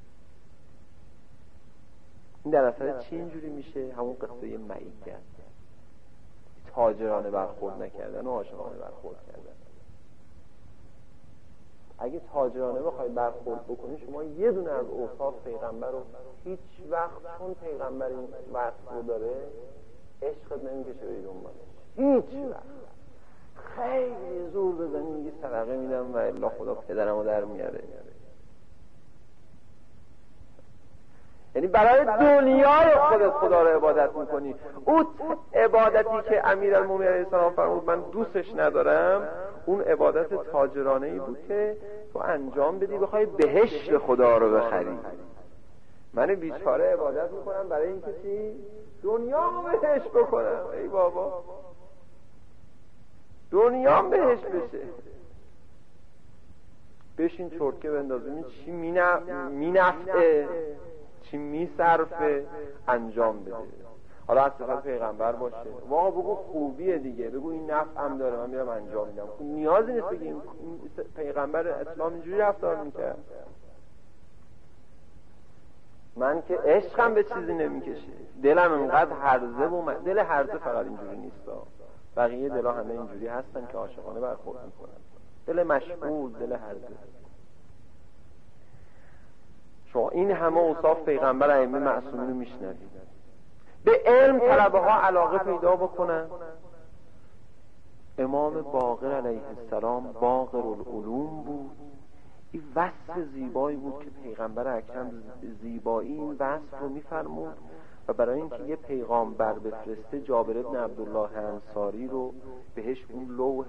این در اثر چی اینجوری میشه؟ همون قصه معیکه، تاجرانه برخورد نکردن و عاشقانه برخورد کردن. اگه تاجرانه بخوای برخورد بکنی، شما یه دونه از اوصاف پیغمبر رو هیچ وقت، چون پیغمبر این وصف رو داره، عشقت نمیکشه بری دنبالش هیچ وقت. خیلی زور بزنی میگی صدقه میدم و الا خدا پدرمو در میاره. یعنی برای دنیای خودت خدا رو عبادت میکنی. اون عبادتی که امیرالمومنین علیه السلام فرمود من دوستش ندارم، اون عبادت تاجرانه ای بود که تو انجام بدی بخوای بهشت خدا رو بخری. من بیچاره عبادت میکنم برای این کسی دنیامو بهشت بکنم. ای بابا، دنیام بهشت بشه. بشین چرتکه بندازیم چی مینفعه، چی میصرفه، انجام بده. حالا از صفت پیغمبر باشه، واقعا بگو خوبیه دیگه، بگو این نفع هم داره، من میرم انجام میدم. نیازی نیست بگی این پیغمبر اسلام اینجوری رفتار میکرد. من که عشقم به چیزی نمیکشه، دلم انقدر هرزه و دل هرزه فقط اینجوری نیستا، بقیه دلا همه اینجوری هستن که عاشقانه برخورد میکنن. دل مشغول، دل هرزه. شما این همه اوصاف پیغمبر ائمه معصومین رو میشنوید. به علم طلبه ها علاقه پیدا بکنن. امام باقر علیه السلام باقر العلوم بود. این وصف زیبایی بود که پیغمبر اکرم زیبایی این وصف رو میفرمود و برای اینکه یه پیغامبر بفرسته جابر ابن عبدالله انصاری رو بهش اون لوح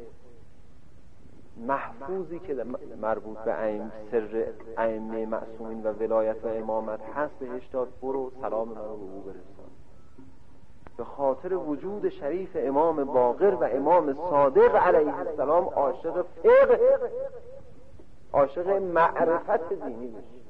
محفوظی که مربوط به سر ائمه معصومین و ولایت و امامت هست بهش داد، برو سلام من رو به او برسان. به خاطر وجود شریف امام باقر و امام صادق علیه السلام عاشق فقه، عاشق معرفت دینی بشه.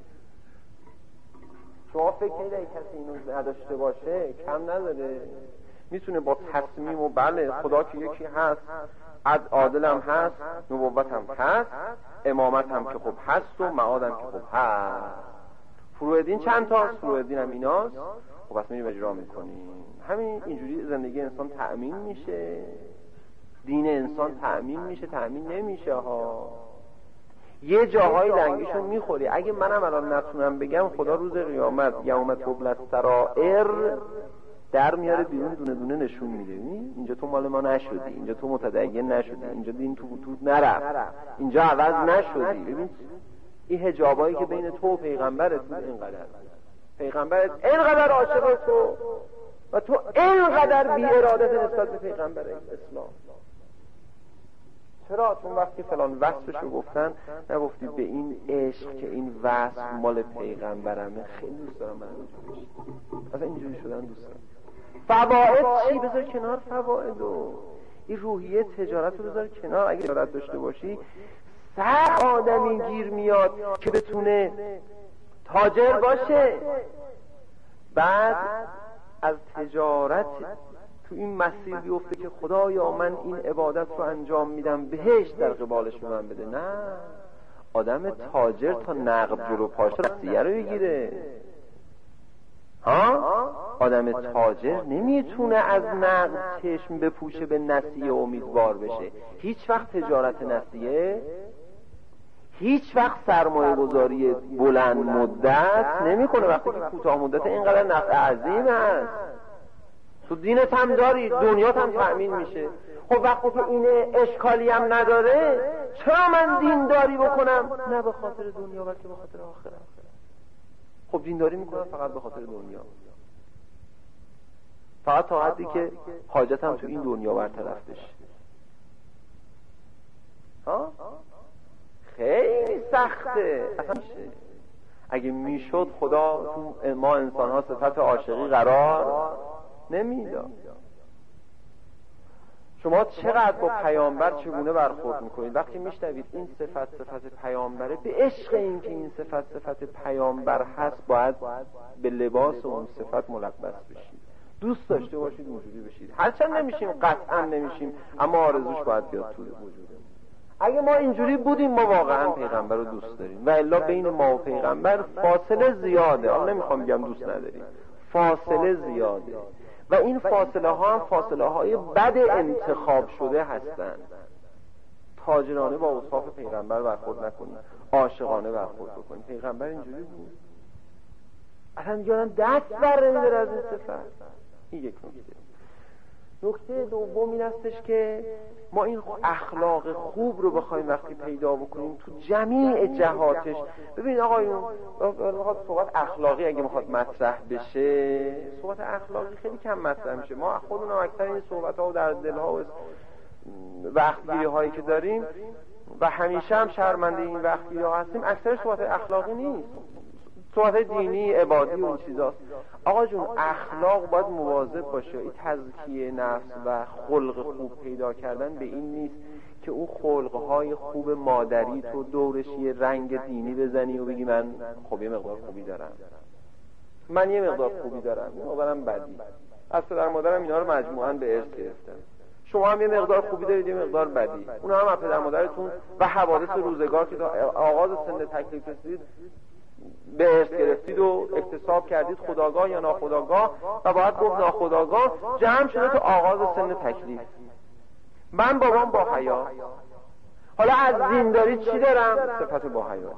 شما فکر کنید اگه کسی اینو نداشته باشه کم نداره، میتونه با تصمیم و بله خدا که یکی هست، عادل هم هست، نبوت هم هست، امامت هم که خب هست و معاد هم که خب هست، فروع دین چند تا هست، فروع دین هم ایناست، خب بس میریم اجرا میکنیم. همین اینجوری زندگی انسان تأمین میشه، دین انسان تأمین میشه، تأمین نمیشه ها. یه جاهای لنگشو میخوری. اگه منم الان نتونم بگم، خدا روز قیامت یوم تبلی السرائر در میاره بیرون، دونه دونه نشون میده. اینجا تو مال ما نشدی، اینجا تو متدین نشدی، اینجا دین تو نرفت، اینجا عوض نشدی. ببین این حجابایی که بین تو و پیغمبرت بود، اینقدر پیغمبرت اینقدر عاشق تو و تو اینقدر بی ارادت نسبت به پیغمبر اسلام. چرا؟ چون وقتی فلان وصفشو گفتن نگفتی به این عشق که این وصف مال پیغمبرمه. خیلی دوست دارم من اینجوری بشه، اصلا اینجوری شدن دوست دارم. فواید چی؟ بذار کنار فوایدو، این روحیه تجارت رو بذار کنار. اگه تجارت داشته باشی سر آدمی گیر میاد که بتونه تاجر باشه، بعد از تجارت تو این مسیر بیفته که خدایا من این عبادت رو انجام میدم بهشت در قبالش به من بده. نه، آدم تاجر تا نقد جلو پاش نسیه رو بگیره. آدم تاجر نمیتونه از نقد چشم بپوشه به نسیه امیدوار بشه. هیچ وقت تجارت نسیه، هیچ وقت سرمایه گذاری بلند مدت نمیکنه وقتی که کوتاه مدت اینقدر نفع عظیم هست. تو دینت هم داری، دنیات هم تأمین میشه. خب وقتی که این اشکالی هم نداره، چرا من دینداری بکنم؟ نه به خاطر دنیا بلکه به خاطر آخرت. خب دینداری میکنم فقط به خاطر دنیا، فقط تا حدی که حاجتم تو این دنیا برطرف بشه. خیلی سخته اصلا. اگه میشد خدا تو ما انسان ها صفت عاشقی قرار نمیداد. شما چقدر با پیامبر چگونه برخورد میکنید؟ وقتی میشنوید این صفت پیامبره، به عشق این که این صفت پیامبر هست باید به لباس اون صفت ملبس بشید، دوست داشته باشید اونجوری بشید. هرچند نمیشیم، قطعا نمیشیم، اما آرزوش باید بیاد تو وجوده. اگه ما اینجوری بودیم ما واقعا پیغمبر رو دوست داریم، و الا بین ما و پیغمبر فاصله زیاده. حالا نمیخوام بگم دوست نداریم، فاصله زیاده، و این فاصله ها هم فاصله های بد انتخاب شده هستند. تاجرانه با اوصاف پیغمبر برخورد نکنید، عاشقانه برخورد بکنید. پیغمبر اینجوری بود، اصلا یادم دست بر نمی‌داره از این صفت. این یک نکته دوم این استش که ما این اخلاق خوب رو بخوایم وقتی پیدا بکنیم تو جمیع جهاتش. ببینید آقایون، صحبت اخلاقی اگه میخواد مطرح بشه، صحبت اخلاقی خیلی کم مطرح میشه. ما خودمون اکثر این صحبت ها و در دلها و وقتگیری هایی که داریم و همیشه هم شرمنده این وقتگیری ها هستیم، اکثر صحبت اخلاقی نیست، صحبت دینی عبادی و این چیزاست. آقا جون، اخلاق باید مواظب باشه. این تزکیه نفس و خلق خوب پیدا کردن به این نیست که اون خلقهای خوب مادری تو دورش یه رنگ دینی بزنی و بگی من خب یه مقدار خوبی دارم، من یه مقدار خوبی دارم، یه مقدارم بدی. از پدر مادرم اینا رو مجموعاً به ارث گرفتن. شما هم یه مقدار خوبی دارید، یه مقدار بدی. اونها هم از پدر مادرتون و حوادث روزگار که تا آغاز سن تکلیف رسید به ارث گرفتید و اکتساب کردید، خودآگاه یا ناخودآگاه، و باید گفت ناخودآگاه جمع شده تو آغاز سن تکلیف. من بابام با حیا، حالا از دینداری چی دارم؟ صفت با حیا.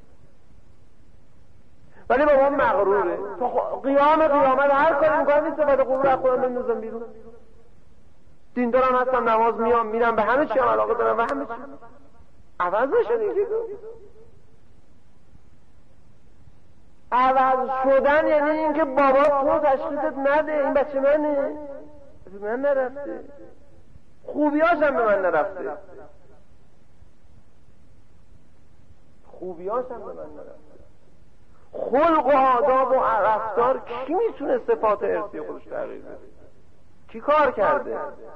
ولی بابام مغروره، تو قیامت هر کاری میکنم این صفت غرور از خودم نمیزم بیرون. دیندارم هستم، نماز میرم، به همه چی هم علاقه دارم و همه چی عوض نشده. عوض شدن یعنی این که بابا تو تشخیصت نده این بچه منه، به من نرفته، خوبیاش هم به من نرفته، خلق و آداب و رفتار. کی میتونه صفات ارثی خودش تغییر بده؟ کی کار کرده؟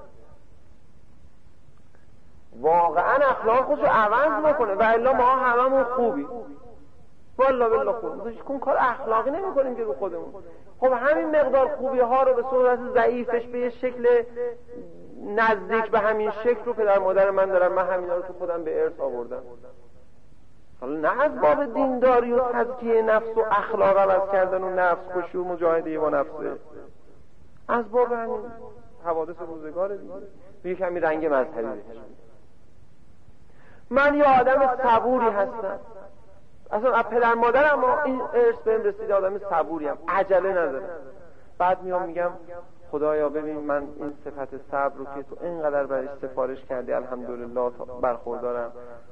واقعا اخلاق خودشو عوض بکنه، و الا ما هممون خوبی، والله بالله خوب کن کار اخلاقی نمی کنیم که رو خودمون. خب همین مقدار خوبی ها رو به صورت ضعیفش به یه شکل نزدیک به همین شکل رو پدر مادر من دارن، من همینا رو تو خودم به ارث آوردم. حالا نه از باب دینداری و تزکیه نفس و اخلاق عوض کردن و نفس کشی و مجاهده با نفسه، از باب همین حوادث روزگار دیگه یه کمی رنگ مذهبی بهش. من یه آدم صبوری هستم، اصلا از پدر مادرم این ارث بهم رسیده، آدم صبوریم، عجله ندارم. بعد میگم خدایا ببین من این صفت صبر رو که تو اینقدر برایش سفارش کردی الحمدلله برخوردارم.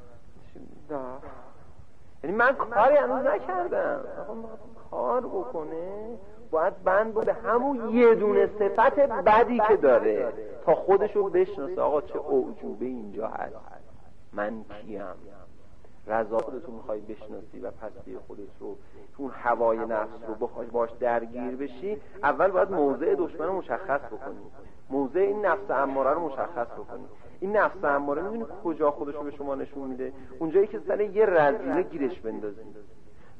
یعنی من کاری هنوز نکردم، کار بکنه باید بند به همون یه دونه صفت بدی که داره تا خودشو بشناسه. آقا چه اعجوبه اینجا هست، من کیم؟ رضا خودتو میخوای بشناسی و پستی خودت رو، تو هوای نفس رو بخوای باش درگیر بشی، اول باید موضع دشمن رو مشخص بکنی، موضع این نفس اماره رو مشخص بکنی. این نفس اماره میدونی کجا خودش رو به شما نشون میده؟ اونجایی که سر یه رذیله گیرش بندازی.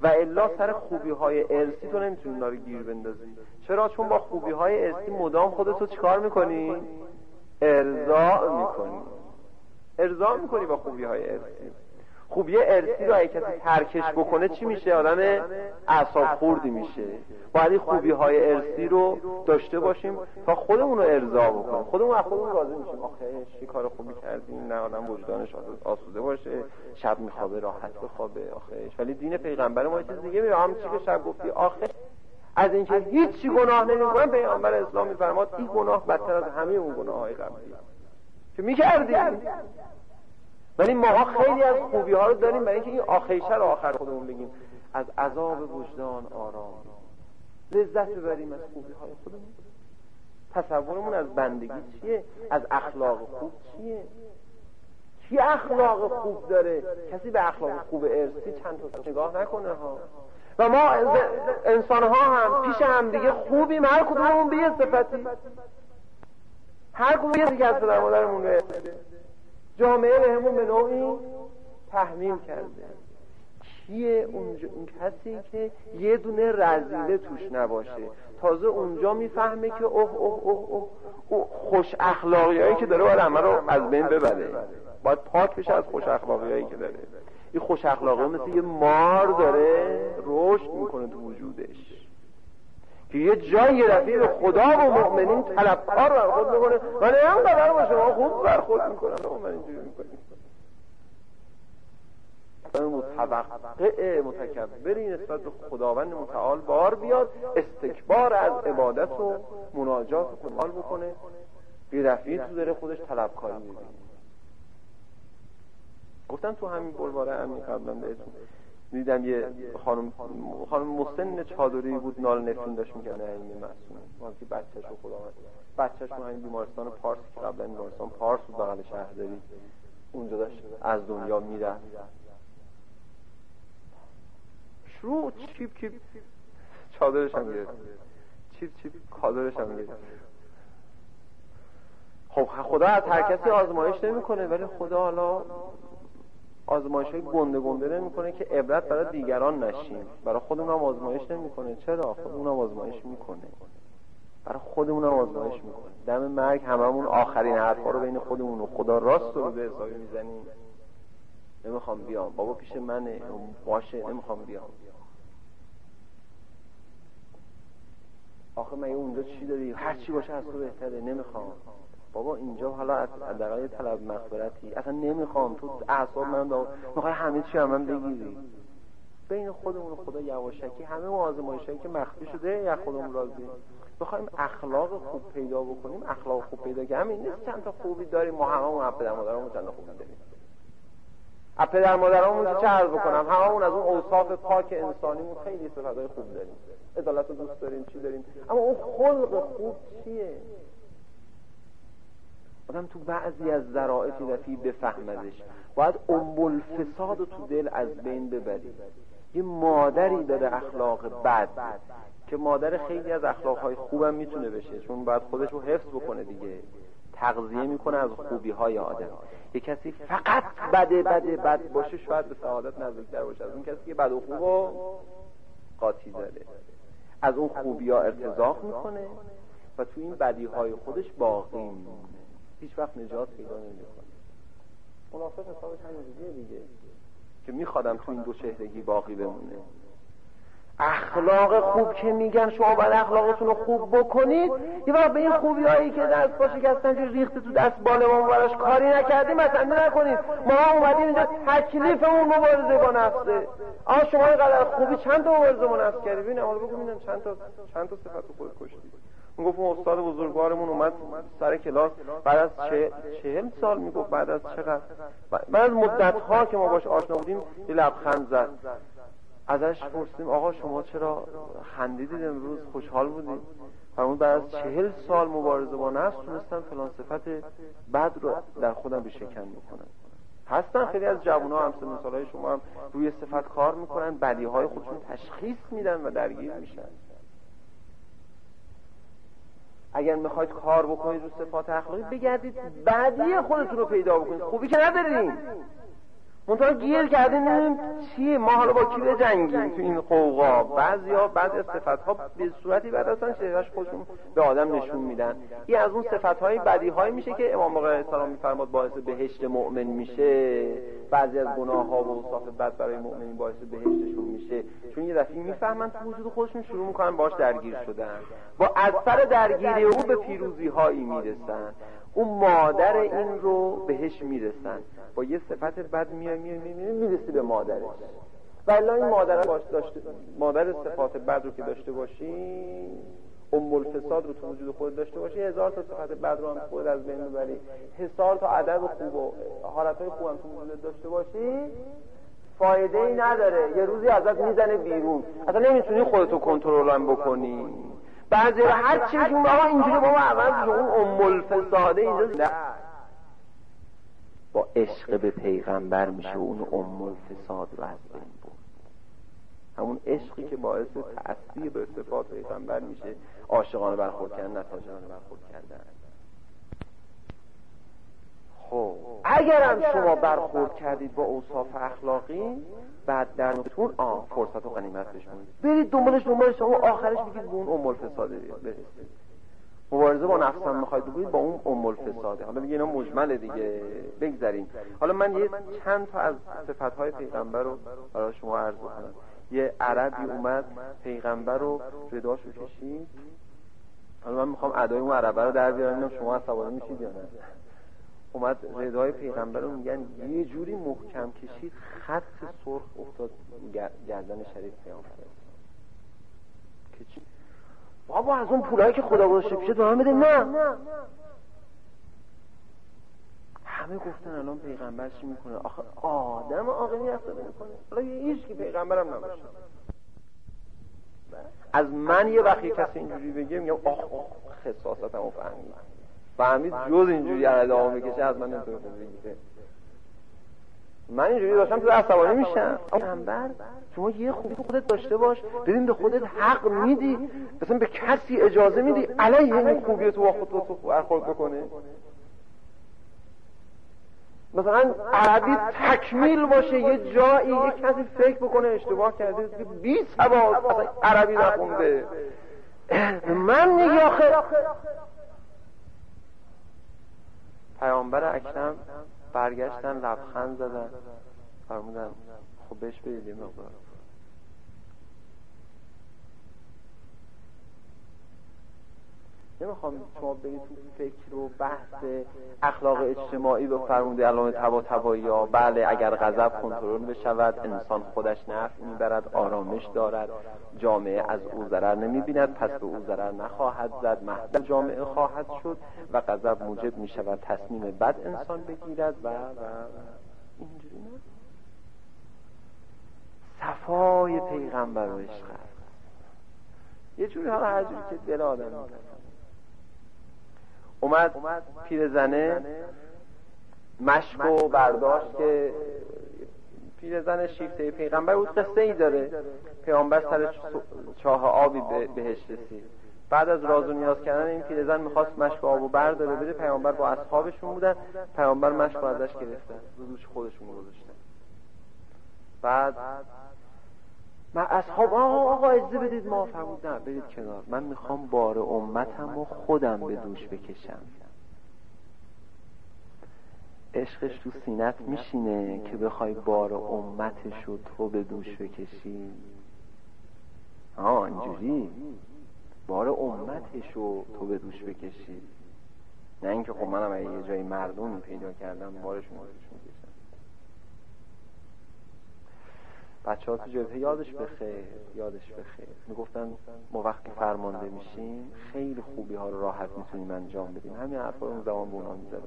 و الا سر خوبی‌های ارثی تو نمیتونی اونا رو گیر بندازی. چرا؟ چون با خوبی‌های ارثی مدام خودتو چیکار میکنی؟ ارضاء میکنی با خوبی‌های ارثی. خوبی ارثی رو اگه کسی ترکش بکنه چی میشه؟ آدم اعصاب خوردی میشه. باید خوبی‌های ارثی رو داشته باشیم تا خودمون رو ارضا بکنیم، خودمون از خودمون راضی میشیم. آخه چه کار خوبی کردیم، نه آدم وجدانش آسوده باشه، شب میخوابه راحت بخوابه. آخه ولی دین پیغمبر ما چیز دیگه میگه. هم چی که شب گفتی آخه از اینکه هیچی گناه نمی‌کنه، پیغمبر اسلام میفرماد این گناه بدتر از همه اون گناه‌های قبلی که می‌کردیم. ولی ما خیلی از خوبی‌ها رو داریم برای اینکه این آخیشه رو آخر خودمون بگیم از عذاب وجدان آرام لذت ببریم از خوبی‌های خودمون. تصورمون از بندگی چیه؟ از اخلاق خوب چیه؟ کی اخلاق خوب داره؟ کسی به اخلاق خوب ارثی چند تا نگاه نکنه ها. و ما انسان ها هم پیش هم دیگه خوبیم، هر کدوممون به یه صفتی، هر کدوم یه دیگه از پدر مادرمون رو جامعه بهمون به نوعی تحمیل کرده. کیه اون کسی که یه دونه رذیله توش نباشه؟ تازه اونجا میفهمه که اوه خوش اخلاقیایی که داره باید همه رو از بین ببره، باید پاک بشه از خوش اخلاقیایی که داره. این خوش اخلاقی مثل یه مار داره رشد میکنه تو وجودش که یه جایی یه دفعه به خدا و مؤمنین طلبکار برخورد میکنه. من اینقدر با شما خوب برخورد میکنم، من اینجوری میکنم. متوقع متکبری نسبت به خداوند متعال بار بیاد، استکبار از عبادت و مناجات و کمال بکنه، یه دفعه تو داره خودش طلبکاری میبینه. گفتم تو همین بلوار امنی قبلا بهتون دیدم یه خانم مسن چادری بود، نال نفرین داشت میکنه این معصوم وقتی بچه‌ش رو خداوند بچه‌ش تو همین بیمارستان پارس که قبلا بیمارستان پارس بود بغل شهرداری اونجا داشت از دنیا میره. شروع چیپ چادرش هم گرفت، چیپ کادرش هم گرفت. خب خدا از هر کسی آزمایش نمیکنه، ولی خدا حالا آزمایش‌های گنده نمیکنه که عبرت برای دیگران نشیم. برای خودمون هم آزمایش نمیکنه. چرا؟ خودمون هم آزمایش میکنه، برای خودمون هم آزمایش میکنه. دم مرگ هممون آخرین حرفا رو بین خودمون و خدا راست رو به حسابی میزنیم. نمیخوام بیام، بابا پیش منه، باشه نمیخوام بیام. آخه مگه اونجا چی داری؟ هر چی باشه از تو بهتره، نمیخوام. بابا اینجا حالا حداقل طلب مغفرتی، اصلا نمیخوام، تو اعصاب من میخوای همه چی من بگیری. بین خودمون و خدا یواشکی همه اون آزمایشایی که مخفی شده یا خودمون راضی بخوایم اخلاق خوب پیدا بکنیم. اخلاق خوب پیدا که همین نیست چند تا خوبی داریم، ما هممون از پدر مادرامون چند تا خوبی داریم. از پدر مادرامون چه عرض بکنم، هممون از اون اوصاف پاک انسانیمون خیلی صفاتای خوب داریم، عدالت رو دوست داریم، چی داریم، اما اون خلق خوب چیه؟ آدم تو بعضی از ذرائعی دفعی بفهمدش. باید الفساد رو تو دل از بین ببری. یه مادری داره اخلاق بد که مادر خیلی از اخلاقهای خوبم میتونه بشه، چون باید خودش رو حفظ بکنه دیگه، تغذیه میکنه از خوبی‌های آدم. یه کسی فقط بد باشه شاید به سعادت نزدیک‌تر باشه از اون کسی که بد و خوب و قاطی داره. از اون خوبی‌ها ارتزاق میکنه و تو این بدی‌های خودش باقی میمونه، هیچ وقت نجات پیدا نمی‌کنه. منافق حسابش همین دیگه که میخوادم تو این دو چهرگی باقی بمونه. اخلاق خوب که میگن شما باید اخلاقتون رو خوب بکنید، یه وقت به این خوبیایی که دست پا شکستن ریخته تو دست بالمون براش کاری نکردیم مثلا نکنید. ما اومدیم اینجا تکلیفمون مبارزه با نفسه. شما اینقدر خوبی چند تا مبارزه با نفس کردی؟ ببین حالا بگو ببینم چند تا صفت خودت کشتی. من گفتم استاد بزرگوارمون اومد سر کلاس بعد از 40 سال، میگفت بعد از چقدر، بعد از مدت‌ها که ما باش آشنا بودیم یه لبخند زد. ازش پرسیدیم آقا شما چرا خندیدید امروز، خوشحال بودید؟ فرمود بعد از 40 سال مبارزه با نفس تونستم فلان صفت بد رو در خودم بشکن میکنم. هستن خیلی از جوان‌ها هم مثالای شما هم روی صفت کار میکنن، بدیهای خودشون تشخیص میدن و درگیر میشن. اگر میخواید کار بکنید رو صفات اخلاقی بگردید بدی خودتون رو پیدا بکنید، خوبی که ندارین. منطقه گیر کردیم نمیدونیم چیه، ما حالا با کی بجنگیم تو این قوقا. بعضی از صفتها به صورتی بد هستن چهرهش خودشون به آدم نشون میدن. این از اون صفتهای بدیهایی میشه که امام باقر علیه السلام میفرماد باعث بهشت مؤمن میشه. بعضی از گناه‌ها و اوصاف بد برای مؤمنین باعث بهشتشون میشه، چون یه دفعه میفهمن تو وجود خودشون شروع میکنن باش درگیر شدن، با اثر درگیری او به پیروزی‌هایی میرسن. اون مادر این رو بهش میرسن، با یه صفت بد میرسی به مادرش. ولی این مادر صفات بد رو که داشته باشی، ام الفساد رو تو وجود خود داشته باشی، 1000 تا صفت بد رو هم خود از بین ببری، 1000 تا عدد خوب و حالتهای خوب هم تو وجود داشته باشی، فایده ای نداره. یه روزی ازت میزنه بیرون، اصلا نمیتونی خودتو کنترل هم بکنی. بعضی هر چی بگیم بابا اینجوری، بابا عوض اون ام الفساده اینجا با عشق به پیغمبر میشه اون ام الفساد رو از بین برد. همون عشقی که باعث تأثیر به صفات پیغمبر میشه، عاشقانه برخورد کردن، نتاجانه برخورد کردن. خب اگرم شما برخورد کردید با اوصاف اخلاقی، بعد درتون فرصت و غنیمت بشونید، برید دنبالش شما آخرش بگید به اون ام الفساده برسید. مبارزه با نفس هم میخواید بگید با اون ام الفساده. حالا دیگه اینا مجمله دیگه، بگذاریم. حالا من یه چند تا از صفاتهای پیغمبر رو برای شما عرض کنم. یه عربی اومد پیغمبر رو رداشو کشید. حالا من میخوام ادای اون عربه رو در بیارم، شما عصبانی میشید یا نه. اومد ردای پیغمبر رو میگن یه جوری محکم کشید خط سرخ افتاد گردن شریف پیامبر. که چی؟ بابا از اون پولایی که خدا گذاشته پیشت به من بده. نه، همه گفتن الان پیغمبر چی میکنه؟ آخه آدم عاقلی رفتار میکنه. حالا هیچ کی پیغمبرم نباشه. از من یه وقتی کسی اینجوری بگه میگم آخ خصاصتمو فهمید جز اینجوری ادامه بکشه از من نمیتونه بگیره. من اینجوری داشتم تو عصبانی میشم. پیغمبر شما یه خوبی خودت داشته باش، ببین به خودت حق میدی، اصلا به کسی اجازه میدی علیه این خوبی تو با خودت برخورد بکنه؟ مثلا عربی تکمیل باشه، یه جایی یه کسی فکر بکنه اشتباه کرده که بی سواد اصلا عربی نخونده، من میگی آخه. پیامبر اکرم برگشتن لبخند زدن، فرمودن خب بهش برید یه مقدار. نمیخوام شما برید تو فکر و بحث اخلاق اجتماعی به فرموده علامه طباطبایی ها. بله اگر غضب کنترل بشود انسان خودش نفع میبرد، آرامش دارد، جامعه از او ضرر نمیبیند، پس به او ضرر نخواهد زد، مهد جامعه خواهد شد و غضب موجب میشود تصمیم بد انسان بگیرد و اینجوری نه. صفای پیغمبر و عشق یه جوری حالا هر جوری که دل آدم میکنه. اومد پیرزنه مشکو برداشت که پیرزن شیفته پیغمبر بود. قصه ای داره، پیغمبر سر چاه آبی بهش رسید. بعد از راز و نیاز کردن این پیرزن میخواست مشک آبو برداره بده، پیغمبر با اصحابشون بودن، پیغمبر مشک ازش گرفتن رو دوش خودشون گذاشتن. بعد من اصحاب آقا اجازه بدید، ما فرمود نه برید کنار، من میخوام بار امتم و خودم به دوش بکشم. عشقش تو سینت میشینه که بخوای بار امتش رو تو به دوش بکشی؟ اینجوری بار امتش رو تو به دوش بکشی، نه اینکه خب منم یه جایی مردم پیدا کردم بارشون رو دوش میکشم. بچه ها تو جبهه یادش بخیر میگفتن ما وقتی فرمانده میشیم خیلی خوبی ها رو راحت میتونیم انجام بدیم. همین حرفا رو اون زمان به اونا میزدن.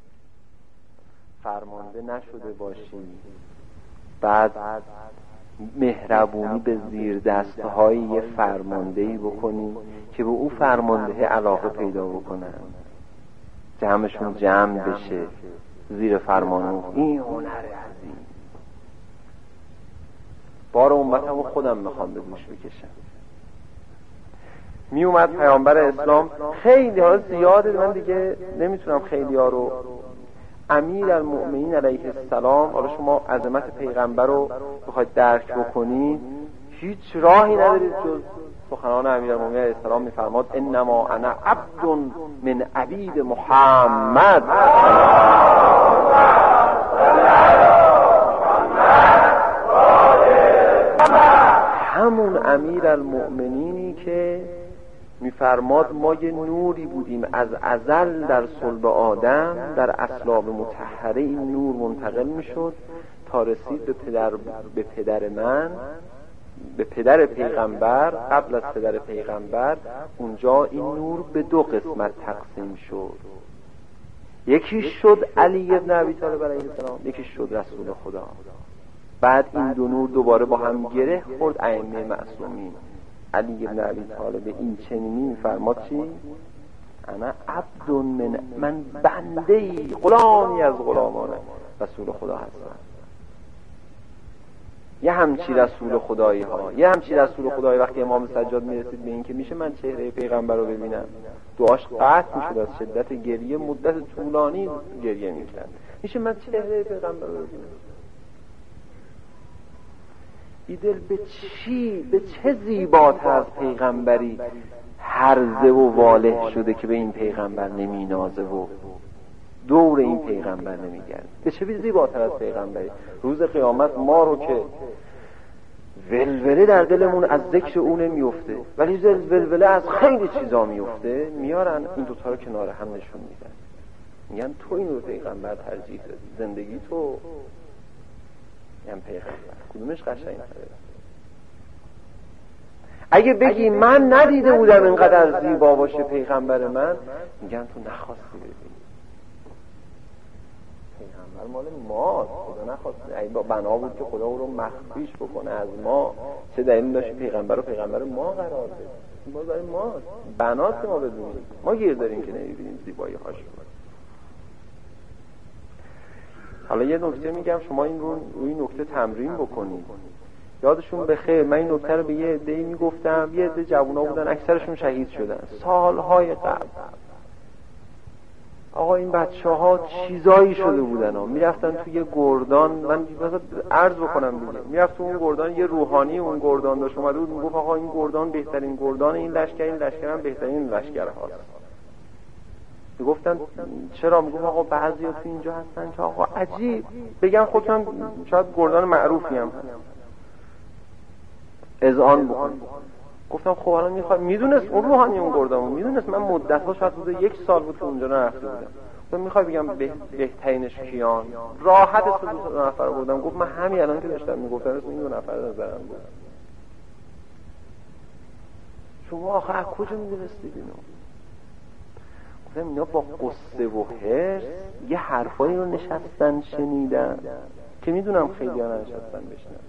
فرمانده نشده باشیم، بعد مهربونی به زیر دستهای یه فرماندهی بکنیم که به اون فرمانده علاقه پیدا بکنن، جمعشون جمع بشه زیر فرمان. این هنر عظیم. بار امتمو خودم میخوام به دوش بکشم. می اومد پیامبر اسلام، خیلی ها زیاده من دیگه نمیتونم خیلی ها رو امیرالمؤمنین علیه السلام، حالا شما عظمت پیغمبر رو بخواید درک بکنید هیچ راهی ندارید جز سخنان امیرالمؤمنین علیه السلام. میفرماد انما انا عبد من عبید محمد. همون امیرالمؤمنینی که میفرماد ما یه نوری بودیم از ازل در صلب آدم، در اصلاب مطهره این نور منتقل میشد تا رسید به پدر من، به پدر پیغمبر. قبل از پدر پیغمبر اونجا این نور به دو قسمت تقسیم شد، یکی شد علی ابن ابی طالب علیه السلام، یکی شد رسول خدا. بعد این دو نور دوباره با هم گره خورد. ائمه معصومین علی ابن ابی طالب این چنینی میفرماد چی؟ انا عبد من بنده‌ای، غلامی از غلامان رسول خدا هستم. یه همچی رسول خدایی ها، یه همچی رسول خدایی وقتی امام سجاد میرسید به این که میشه من چهره پیغمبر رو ببینم، دعاش قطع میشد، از شدت گریه مدت طولانی گریه میکرد. میشه من چهره پیغمبر رو ببینم. ایدل به چه زیباتر از پیغمبری هرزه و واله شده که به این پیغمبر نمی نازه و دور این پیغمبر نمی گرد. به چه زیباتر از پیغمبری. روز قیامت ما رو که ولوله در دلمون از ذکر او نمیفته، ولی ولوله از خیلی چیزا میفته، میارن این دوتا رو کنار هم نشون میدن، میگن تو این رو پیغمبر ترجیح دادی، زندگی تو میگن پیغمبر کدومش قشنگ‌تره. اگه بگی من ندیده بودم اینقدر زیبا باشه پیغمبر من، میگن تو نخواستی ببینی. پیغمبر مال ماست، خدا نخواسته. اگه با بنا بود که خدا او رو مخفیش بکنه از ما، چه دلیل داشت پیغمبر رو پیغمبر ما قرار بده؟ این باز برای ماست، بناست که ما بدونیم. ما گیر داریم که نمیبینیم زیبایی هاش. حالا یه نکته میگم، شما این روی نکته تمرین بکنید. یادشون بخیر من این نکته رو به یه عده‌ای میگفتم، یه عده جوونا بودن اکثرشون شهید شدن سالهای قبل. آقا این بچه‌ها چیزایی شده بودن ها، میرفتن توی یه گردان، من مثلا عرض بکنم دیگه، میرفت تو اون گردان، یه روحانی اون گردان داشت اومده بود میگفت آقا این گردان بهترین گردان این لشکر هم بهترین لشکر هاست. میگفتن چرا؟ میگفت آقا بعضیا تو اینجا هستن که آقا عجیب بگم خودم شاید گردان معروفی هم هست اذعان بکن. گفتم خب الان میدونست اون روحانی اون گردامون میدونست من مدت‌ها شاید حدود 1 سال بود که اونجا نرفته بودم. گفتم میخوای بگم بهترینش کیان؟ راحت است 2 نفر بودم. گفت من همین الان که داشتم میگفتم اسم این 2 نفر نظرم بود. شما آخه از کجا میدونستید اینو؟ گفتم اینا با قصه و حرص یه حرفایی رو نشستن شنیدن که میدونم خیلی ها نشستن بشنن.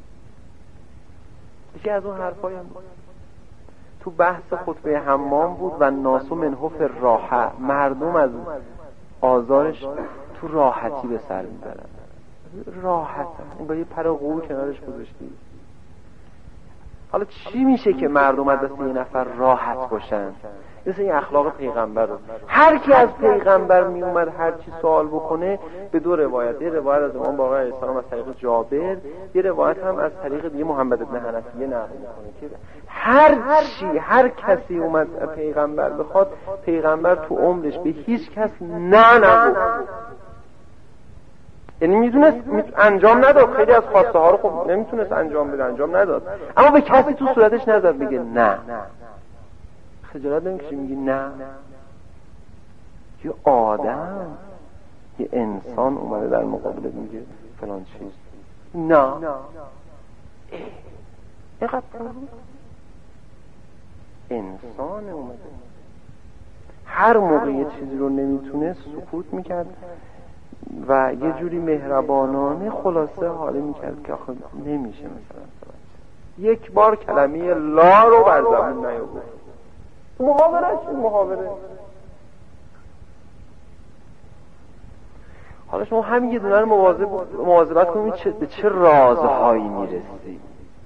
یکی از اون حرفایی هم تو بحث خطبه حمام بود و ناس منه فی الراحه، مردم از آزارش تو راحتی به سر میبرن. راحت این با یه پر قو کنارش گذاشتی. حالا چی میشه که مردم از دست یه نفر راحت باشن؟ مثل این اخلاق پیغمبر رو هر کی از پیغمبر می اومد هر چی سوال بکنه به 2 روایت، یه روایت از امام باقر علیه السلام از طریق جابر، یه روایت هم از طریق دیگه محمد بن حنفیه نقل میکنه که هر کسی اومد پیغمبر بخواد، پیغمبر تو عمرش به هیچ کس نه نگفت. یعنی میدونست انجام نداد، خیلی از خواسته ها رو خب نمیتونست انجام بده، انجام نداد، اما به کسی تو صورتش نزد بگه نه. خجالت نمیکشی میگی نه؟ یه آدم، یه انسان اومده در مقابلت میگه فلان چیز نه. اینقدر انسان اومده هر موقع یه چیزی رو نمیتونه سکوت میکرد و یه جوری مهربانانه خلاصه حاله میکرد که آخه نمیشه مثلا یک بار کلمه لا رو بر زبون نیاورد. محاوره. حالا شما همین یه دونه رو مواظبت کنید به چه رازهایی میرسید.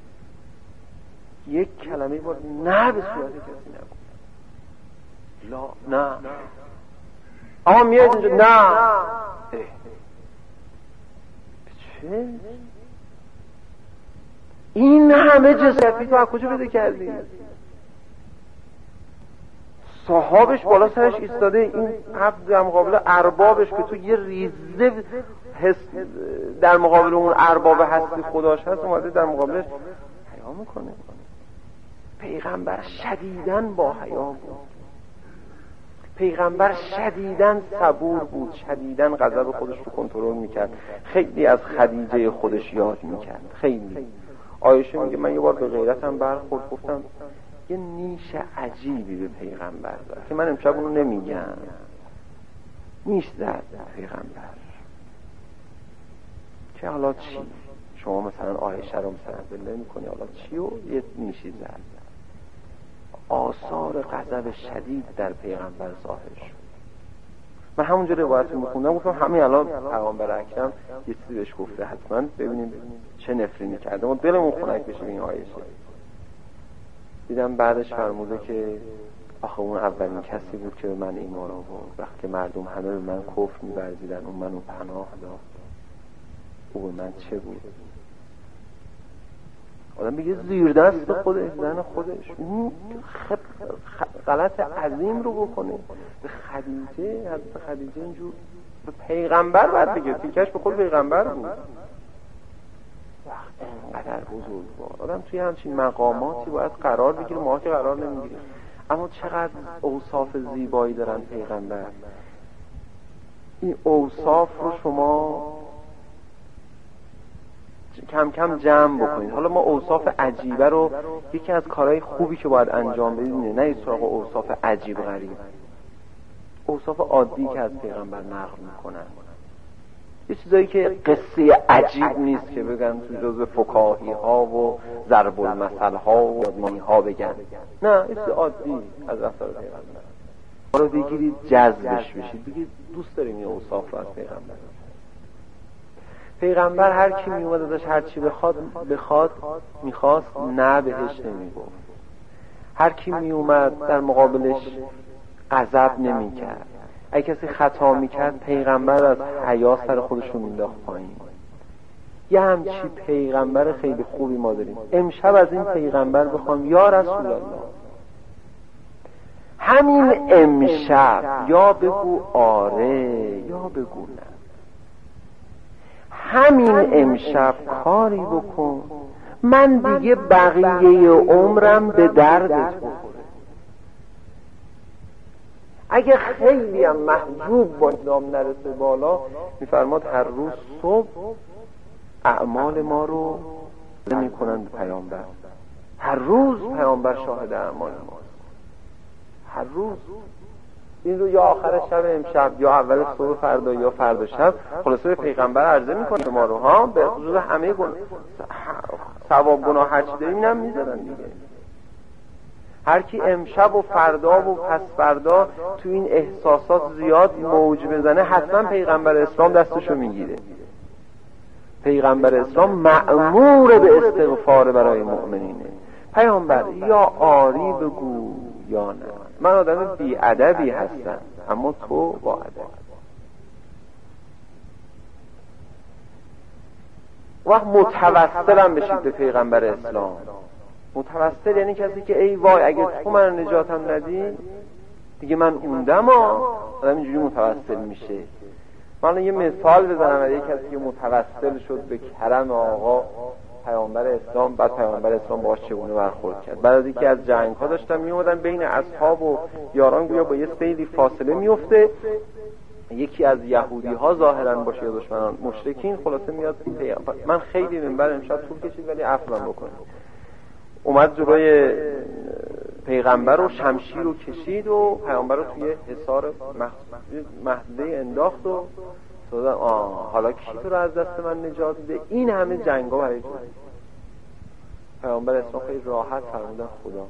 یک کلمه بار نه به صورت کسی نگو. لا نه. آها میاد اینجا نه. چه؟ این همه جسمی تو از کجا پیدا کردی؟ صاحبش بالا سرش ایستاده، این عبد در مقابل اربابش که تو یه ریزه در مقابل اون ارباب هستی خداش هست اومده در مقابلش حیا میکنه. پیغمبر شدیداً با حیا بود، پیغمبر شدیداً صبور بود، شدیداً غضب خودش رو کنترل میکرد، خیلی از خدیجه خودش یاد میکرد. خیلی عایشه میگه من یه بار به غیرتم برخورد، گفتم یه نیش عجیبی به پیغمبر داره که من امشب اونو نمیگم. نیش زد پیغمبر که حالا چی؟ شما مثلا عایشه رو مثلا بله میکنی حالا چی؟ و یه نیشی زد. آثار غضب شدید در پیغمبر ظاهر شد. من همونجا روایت رو میخوندم، گفتم همین الان پیغمبر اکرم یه چیزی بهش گفته، حتما ببینیم چه نفرینی کرده و دلمون خنک بشه به این عایشه. دیدم بعدش فرموده که آخه اون اولین کسی بود که به من ایمان آورد، وقتی که مردم همه به من کفر می‌ورزیدن اون منو پناه داد. او به من چه بود؟ آدم بگه زیر دست خودش، زن خودش، اون غلط عظیم رو بکنه. به خدیجه، حضرت خدیجه اینجور به پیغمبر باید بگه، تیکش به خود پیغمبر بود. وقت اینقدر بزرگوار آدم توی همچین مقاماتی باید قرار بگیره. ما که قرار نمیگیریم، اما چقدر اوصاف زیبایی دارن پیغمبر. این اوصاف رو شما کم کم جمع بکنید. حالا ما اوصاف عجیبه رو یکی از کارهای خوبی که باید انجام بدید نه سراغ اوصاف عجیب غریب، اوصاف عادی که از پیغمبر نقل میکنن، یه چیزایی که قصه عجیب نیست که بگن تو جزء فکاهی ها و ضرب المثل ها و یادمانی ها بگن. نه، یه چیز عادی از رفتار پیغمبر ما رو بگیرید جذبش بشید، بگید دوست داریم این اوصاف رو از پیغمبر. پیغمبر هر کی می اومد ازش هر چی میخواست نه بهش نمیگفت. هر کی می اومد در مقابلش غضب نمیکرد. اگه کسی خطا میکرد پیغمبر از حیا سر خودش رو مینداخت پایین. یه همچی پیغمبر خیلی خوبی ما داریم. امشب از این پیغمبر بخوام یا رسول الله، همین امشب یا بگو آره یا بگو نه، همین امشب کاری بکن من دیگه بقیه عمرم به دردت بخوره. اگه خیلی هم محجوب با نام نرسه بالا، میفرماد هر روز صبح اعمال ما رو میکنن به پیامبر. هر روز پیامبر شاهد اعمال ماست. هر روز این رو یا آخر شب امشب یا اول صبح فردا یا فردا شب خلاصه به پیغمبر عرضه میکنه ما رو ها، به خصوص همه ثواب گناه هر چی داریم اینم میذارن دیگه. هر کی امشب و فردا و پس فردا تو این احساسات زیاد موج بزنه حتما پیغمبر اسلام دستشو میگیره. پیغمبر اسلام مأمور به استغفار برای مؤمنینه. پیامبر یا آری بگو یا نه، من آدم بی ادبی هستم اما تو با ادب. وقت متوسلم بشید به پیغمبر اسلام. متوسل یعنی کسی که ای وای اگه تو من نجاتم ندی دیگه من اوندم. آدم اینجوری متوسل میشه. من یه مثال بزنم از یک کسی که متوسل شد به کرم آقا پیامبر اسلام. بعد پیامبر اسلام باهاش چگونه برخورد کرد. بعد از اینکه از جنگ ها داشتن میومدن بین اصحاب و یاران گویا با یه سیلی فاصله میفته، یکی از یهودی ها ظاهرا باشه یا دشمنان مشرکین خلاصه میاد من خیلی منبر امشب طول کشید ولی عفو بکنید، اومد جلوی پیغمبر رو شمشیر رو کشید و پیامبر رو توی حصار محدوده انداخت و دادن حالا کی تو رو از دست من نجات بده. این همه جنگا برای تو. پیامبر اسلام خیلی راحت فرمودن خدا.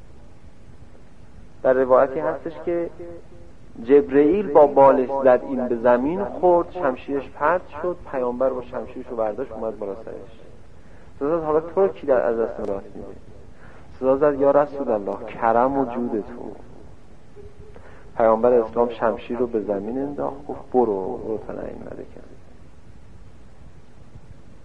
در روایتی هستش که جبرئیل با بالش زد این به زمین خورد، شمشیرش پرت شد، پیامبر با شمشیرش رو برداشت اومد بالا سرش. صدا حالا تو رو کی در از دست نجات میده؟ صدا زد یا رسول الله کرم و جود تو. پیامبر اسلام شمشیر رو به زمین انداخت گفت برو تا نمیده کرد.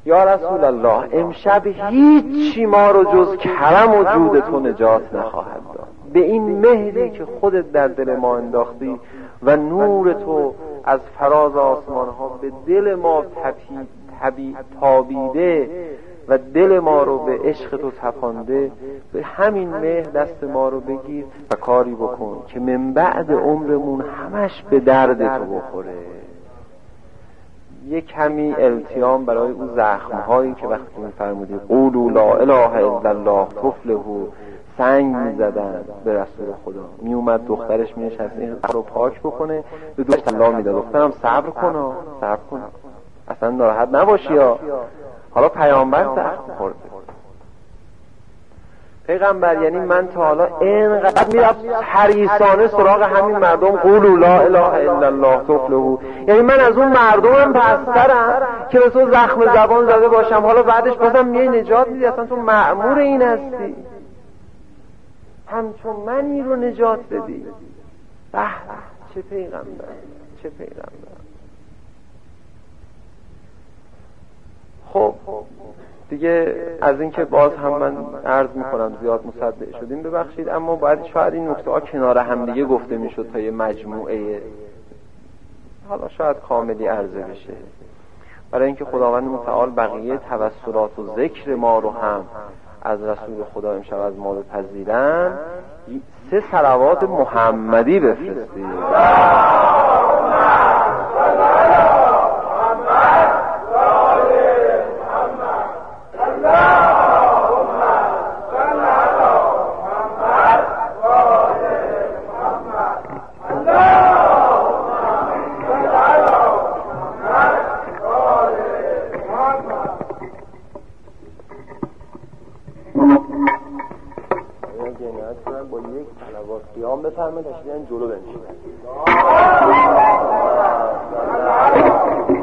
یا رسول الله امشب هیچی ما رو جز کرم و جود تو نجات نخواهد داد. به این مهری که خودت در دل ما انداختی و نور تو از فراز آسمان ها به دل ما تابیده و دل ما رو به عشق تو تپانده، به همین مهر دست ما رو بگیر و کاری بکن که من بعد عمرمون همش به درد تو بخوره. یک کمی التیام برای اون زخم‌هایی که وقتی می‌فرمودی قولوا لا اله الا الله تفلحوا، سنگ می‌زدن به رسول خدا، میومد دخترش می‌نشست این رو پاک بکنه، به دوست الله میداد دخترم صبر کن، اصلا ناراحت نباشی ها. حالا پیامبر زخم خورده، پیغمبر، یعنی من تا حالا اینقدر میرفت حریصانه سراغ همین مردم قولوا لا اله الا الله تفلحوا، یعنی من از اون مردمم پسترم که به تو زخم زبان زده باشم، حالا بعدش بازم میای نجات میدی، اصلا تو مأمور این هستی، همچون منی رو نجات بدی. به چه پیغمبر، چه پیغمبر. خب دیگه از این که باز هم من عرض میکنم زیاد مصدق شدیم ببخشید، اما باید شاید این نکته ها کنار هم دیگه گفته میشد تا یه مجموعه حالا شاید کاملی عرضه بشه، برای اینکه خداوند متعال بقیه توسلات و ذکر ما رو هم از رسول خدا امشب از ما بپذیرن. 3 صلوات محمدی بفرستید. با یک صلوات قیام بفرمایید، تشریفاً جلو بنشینید.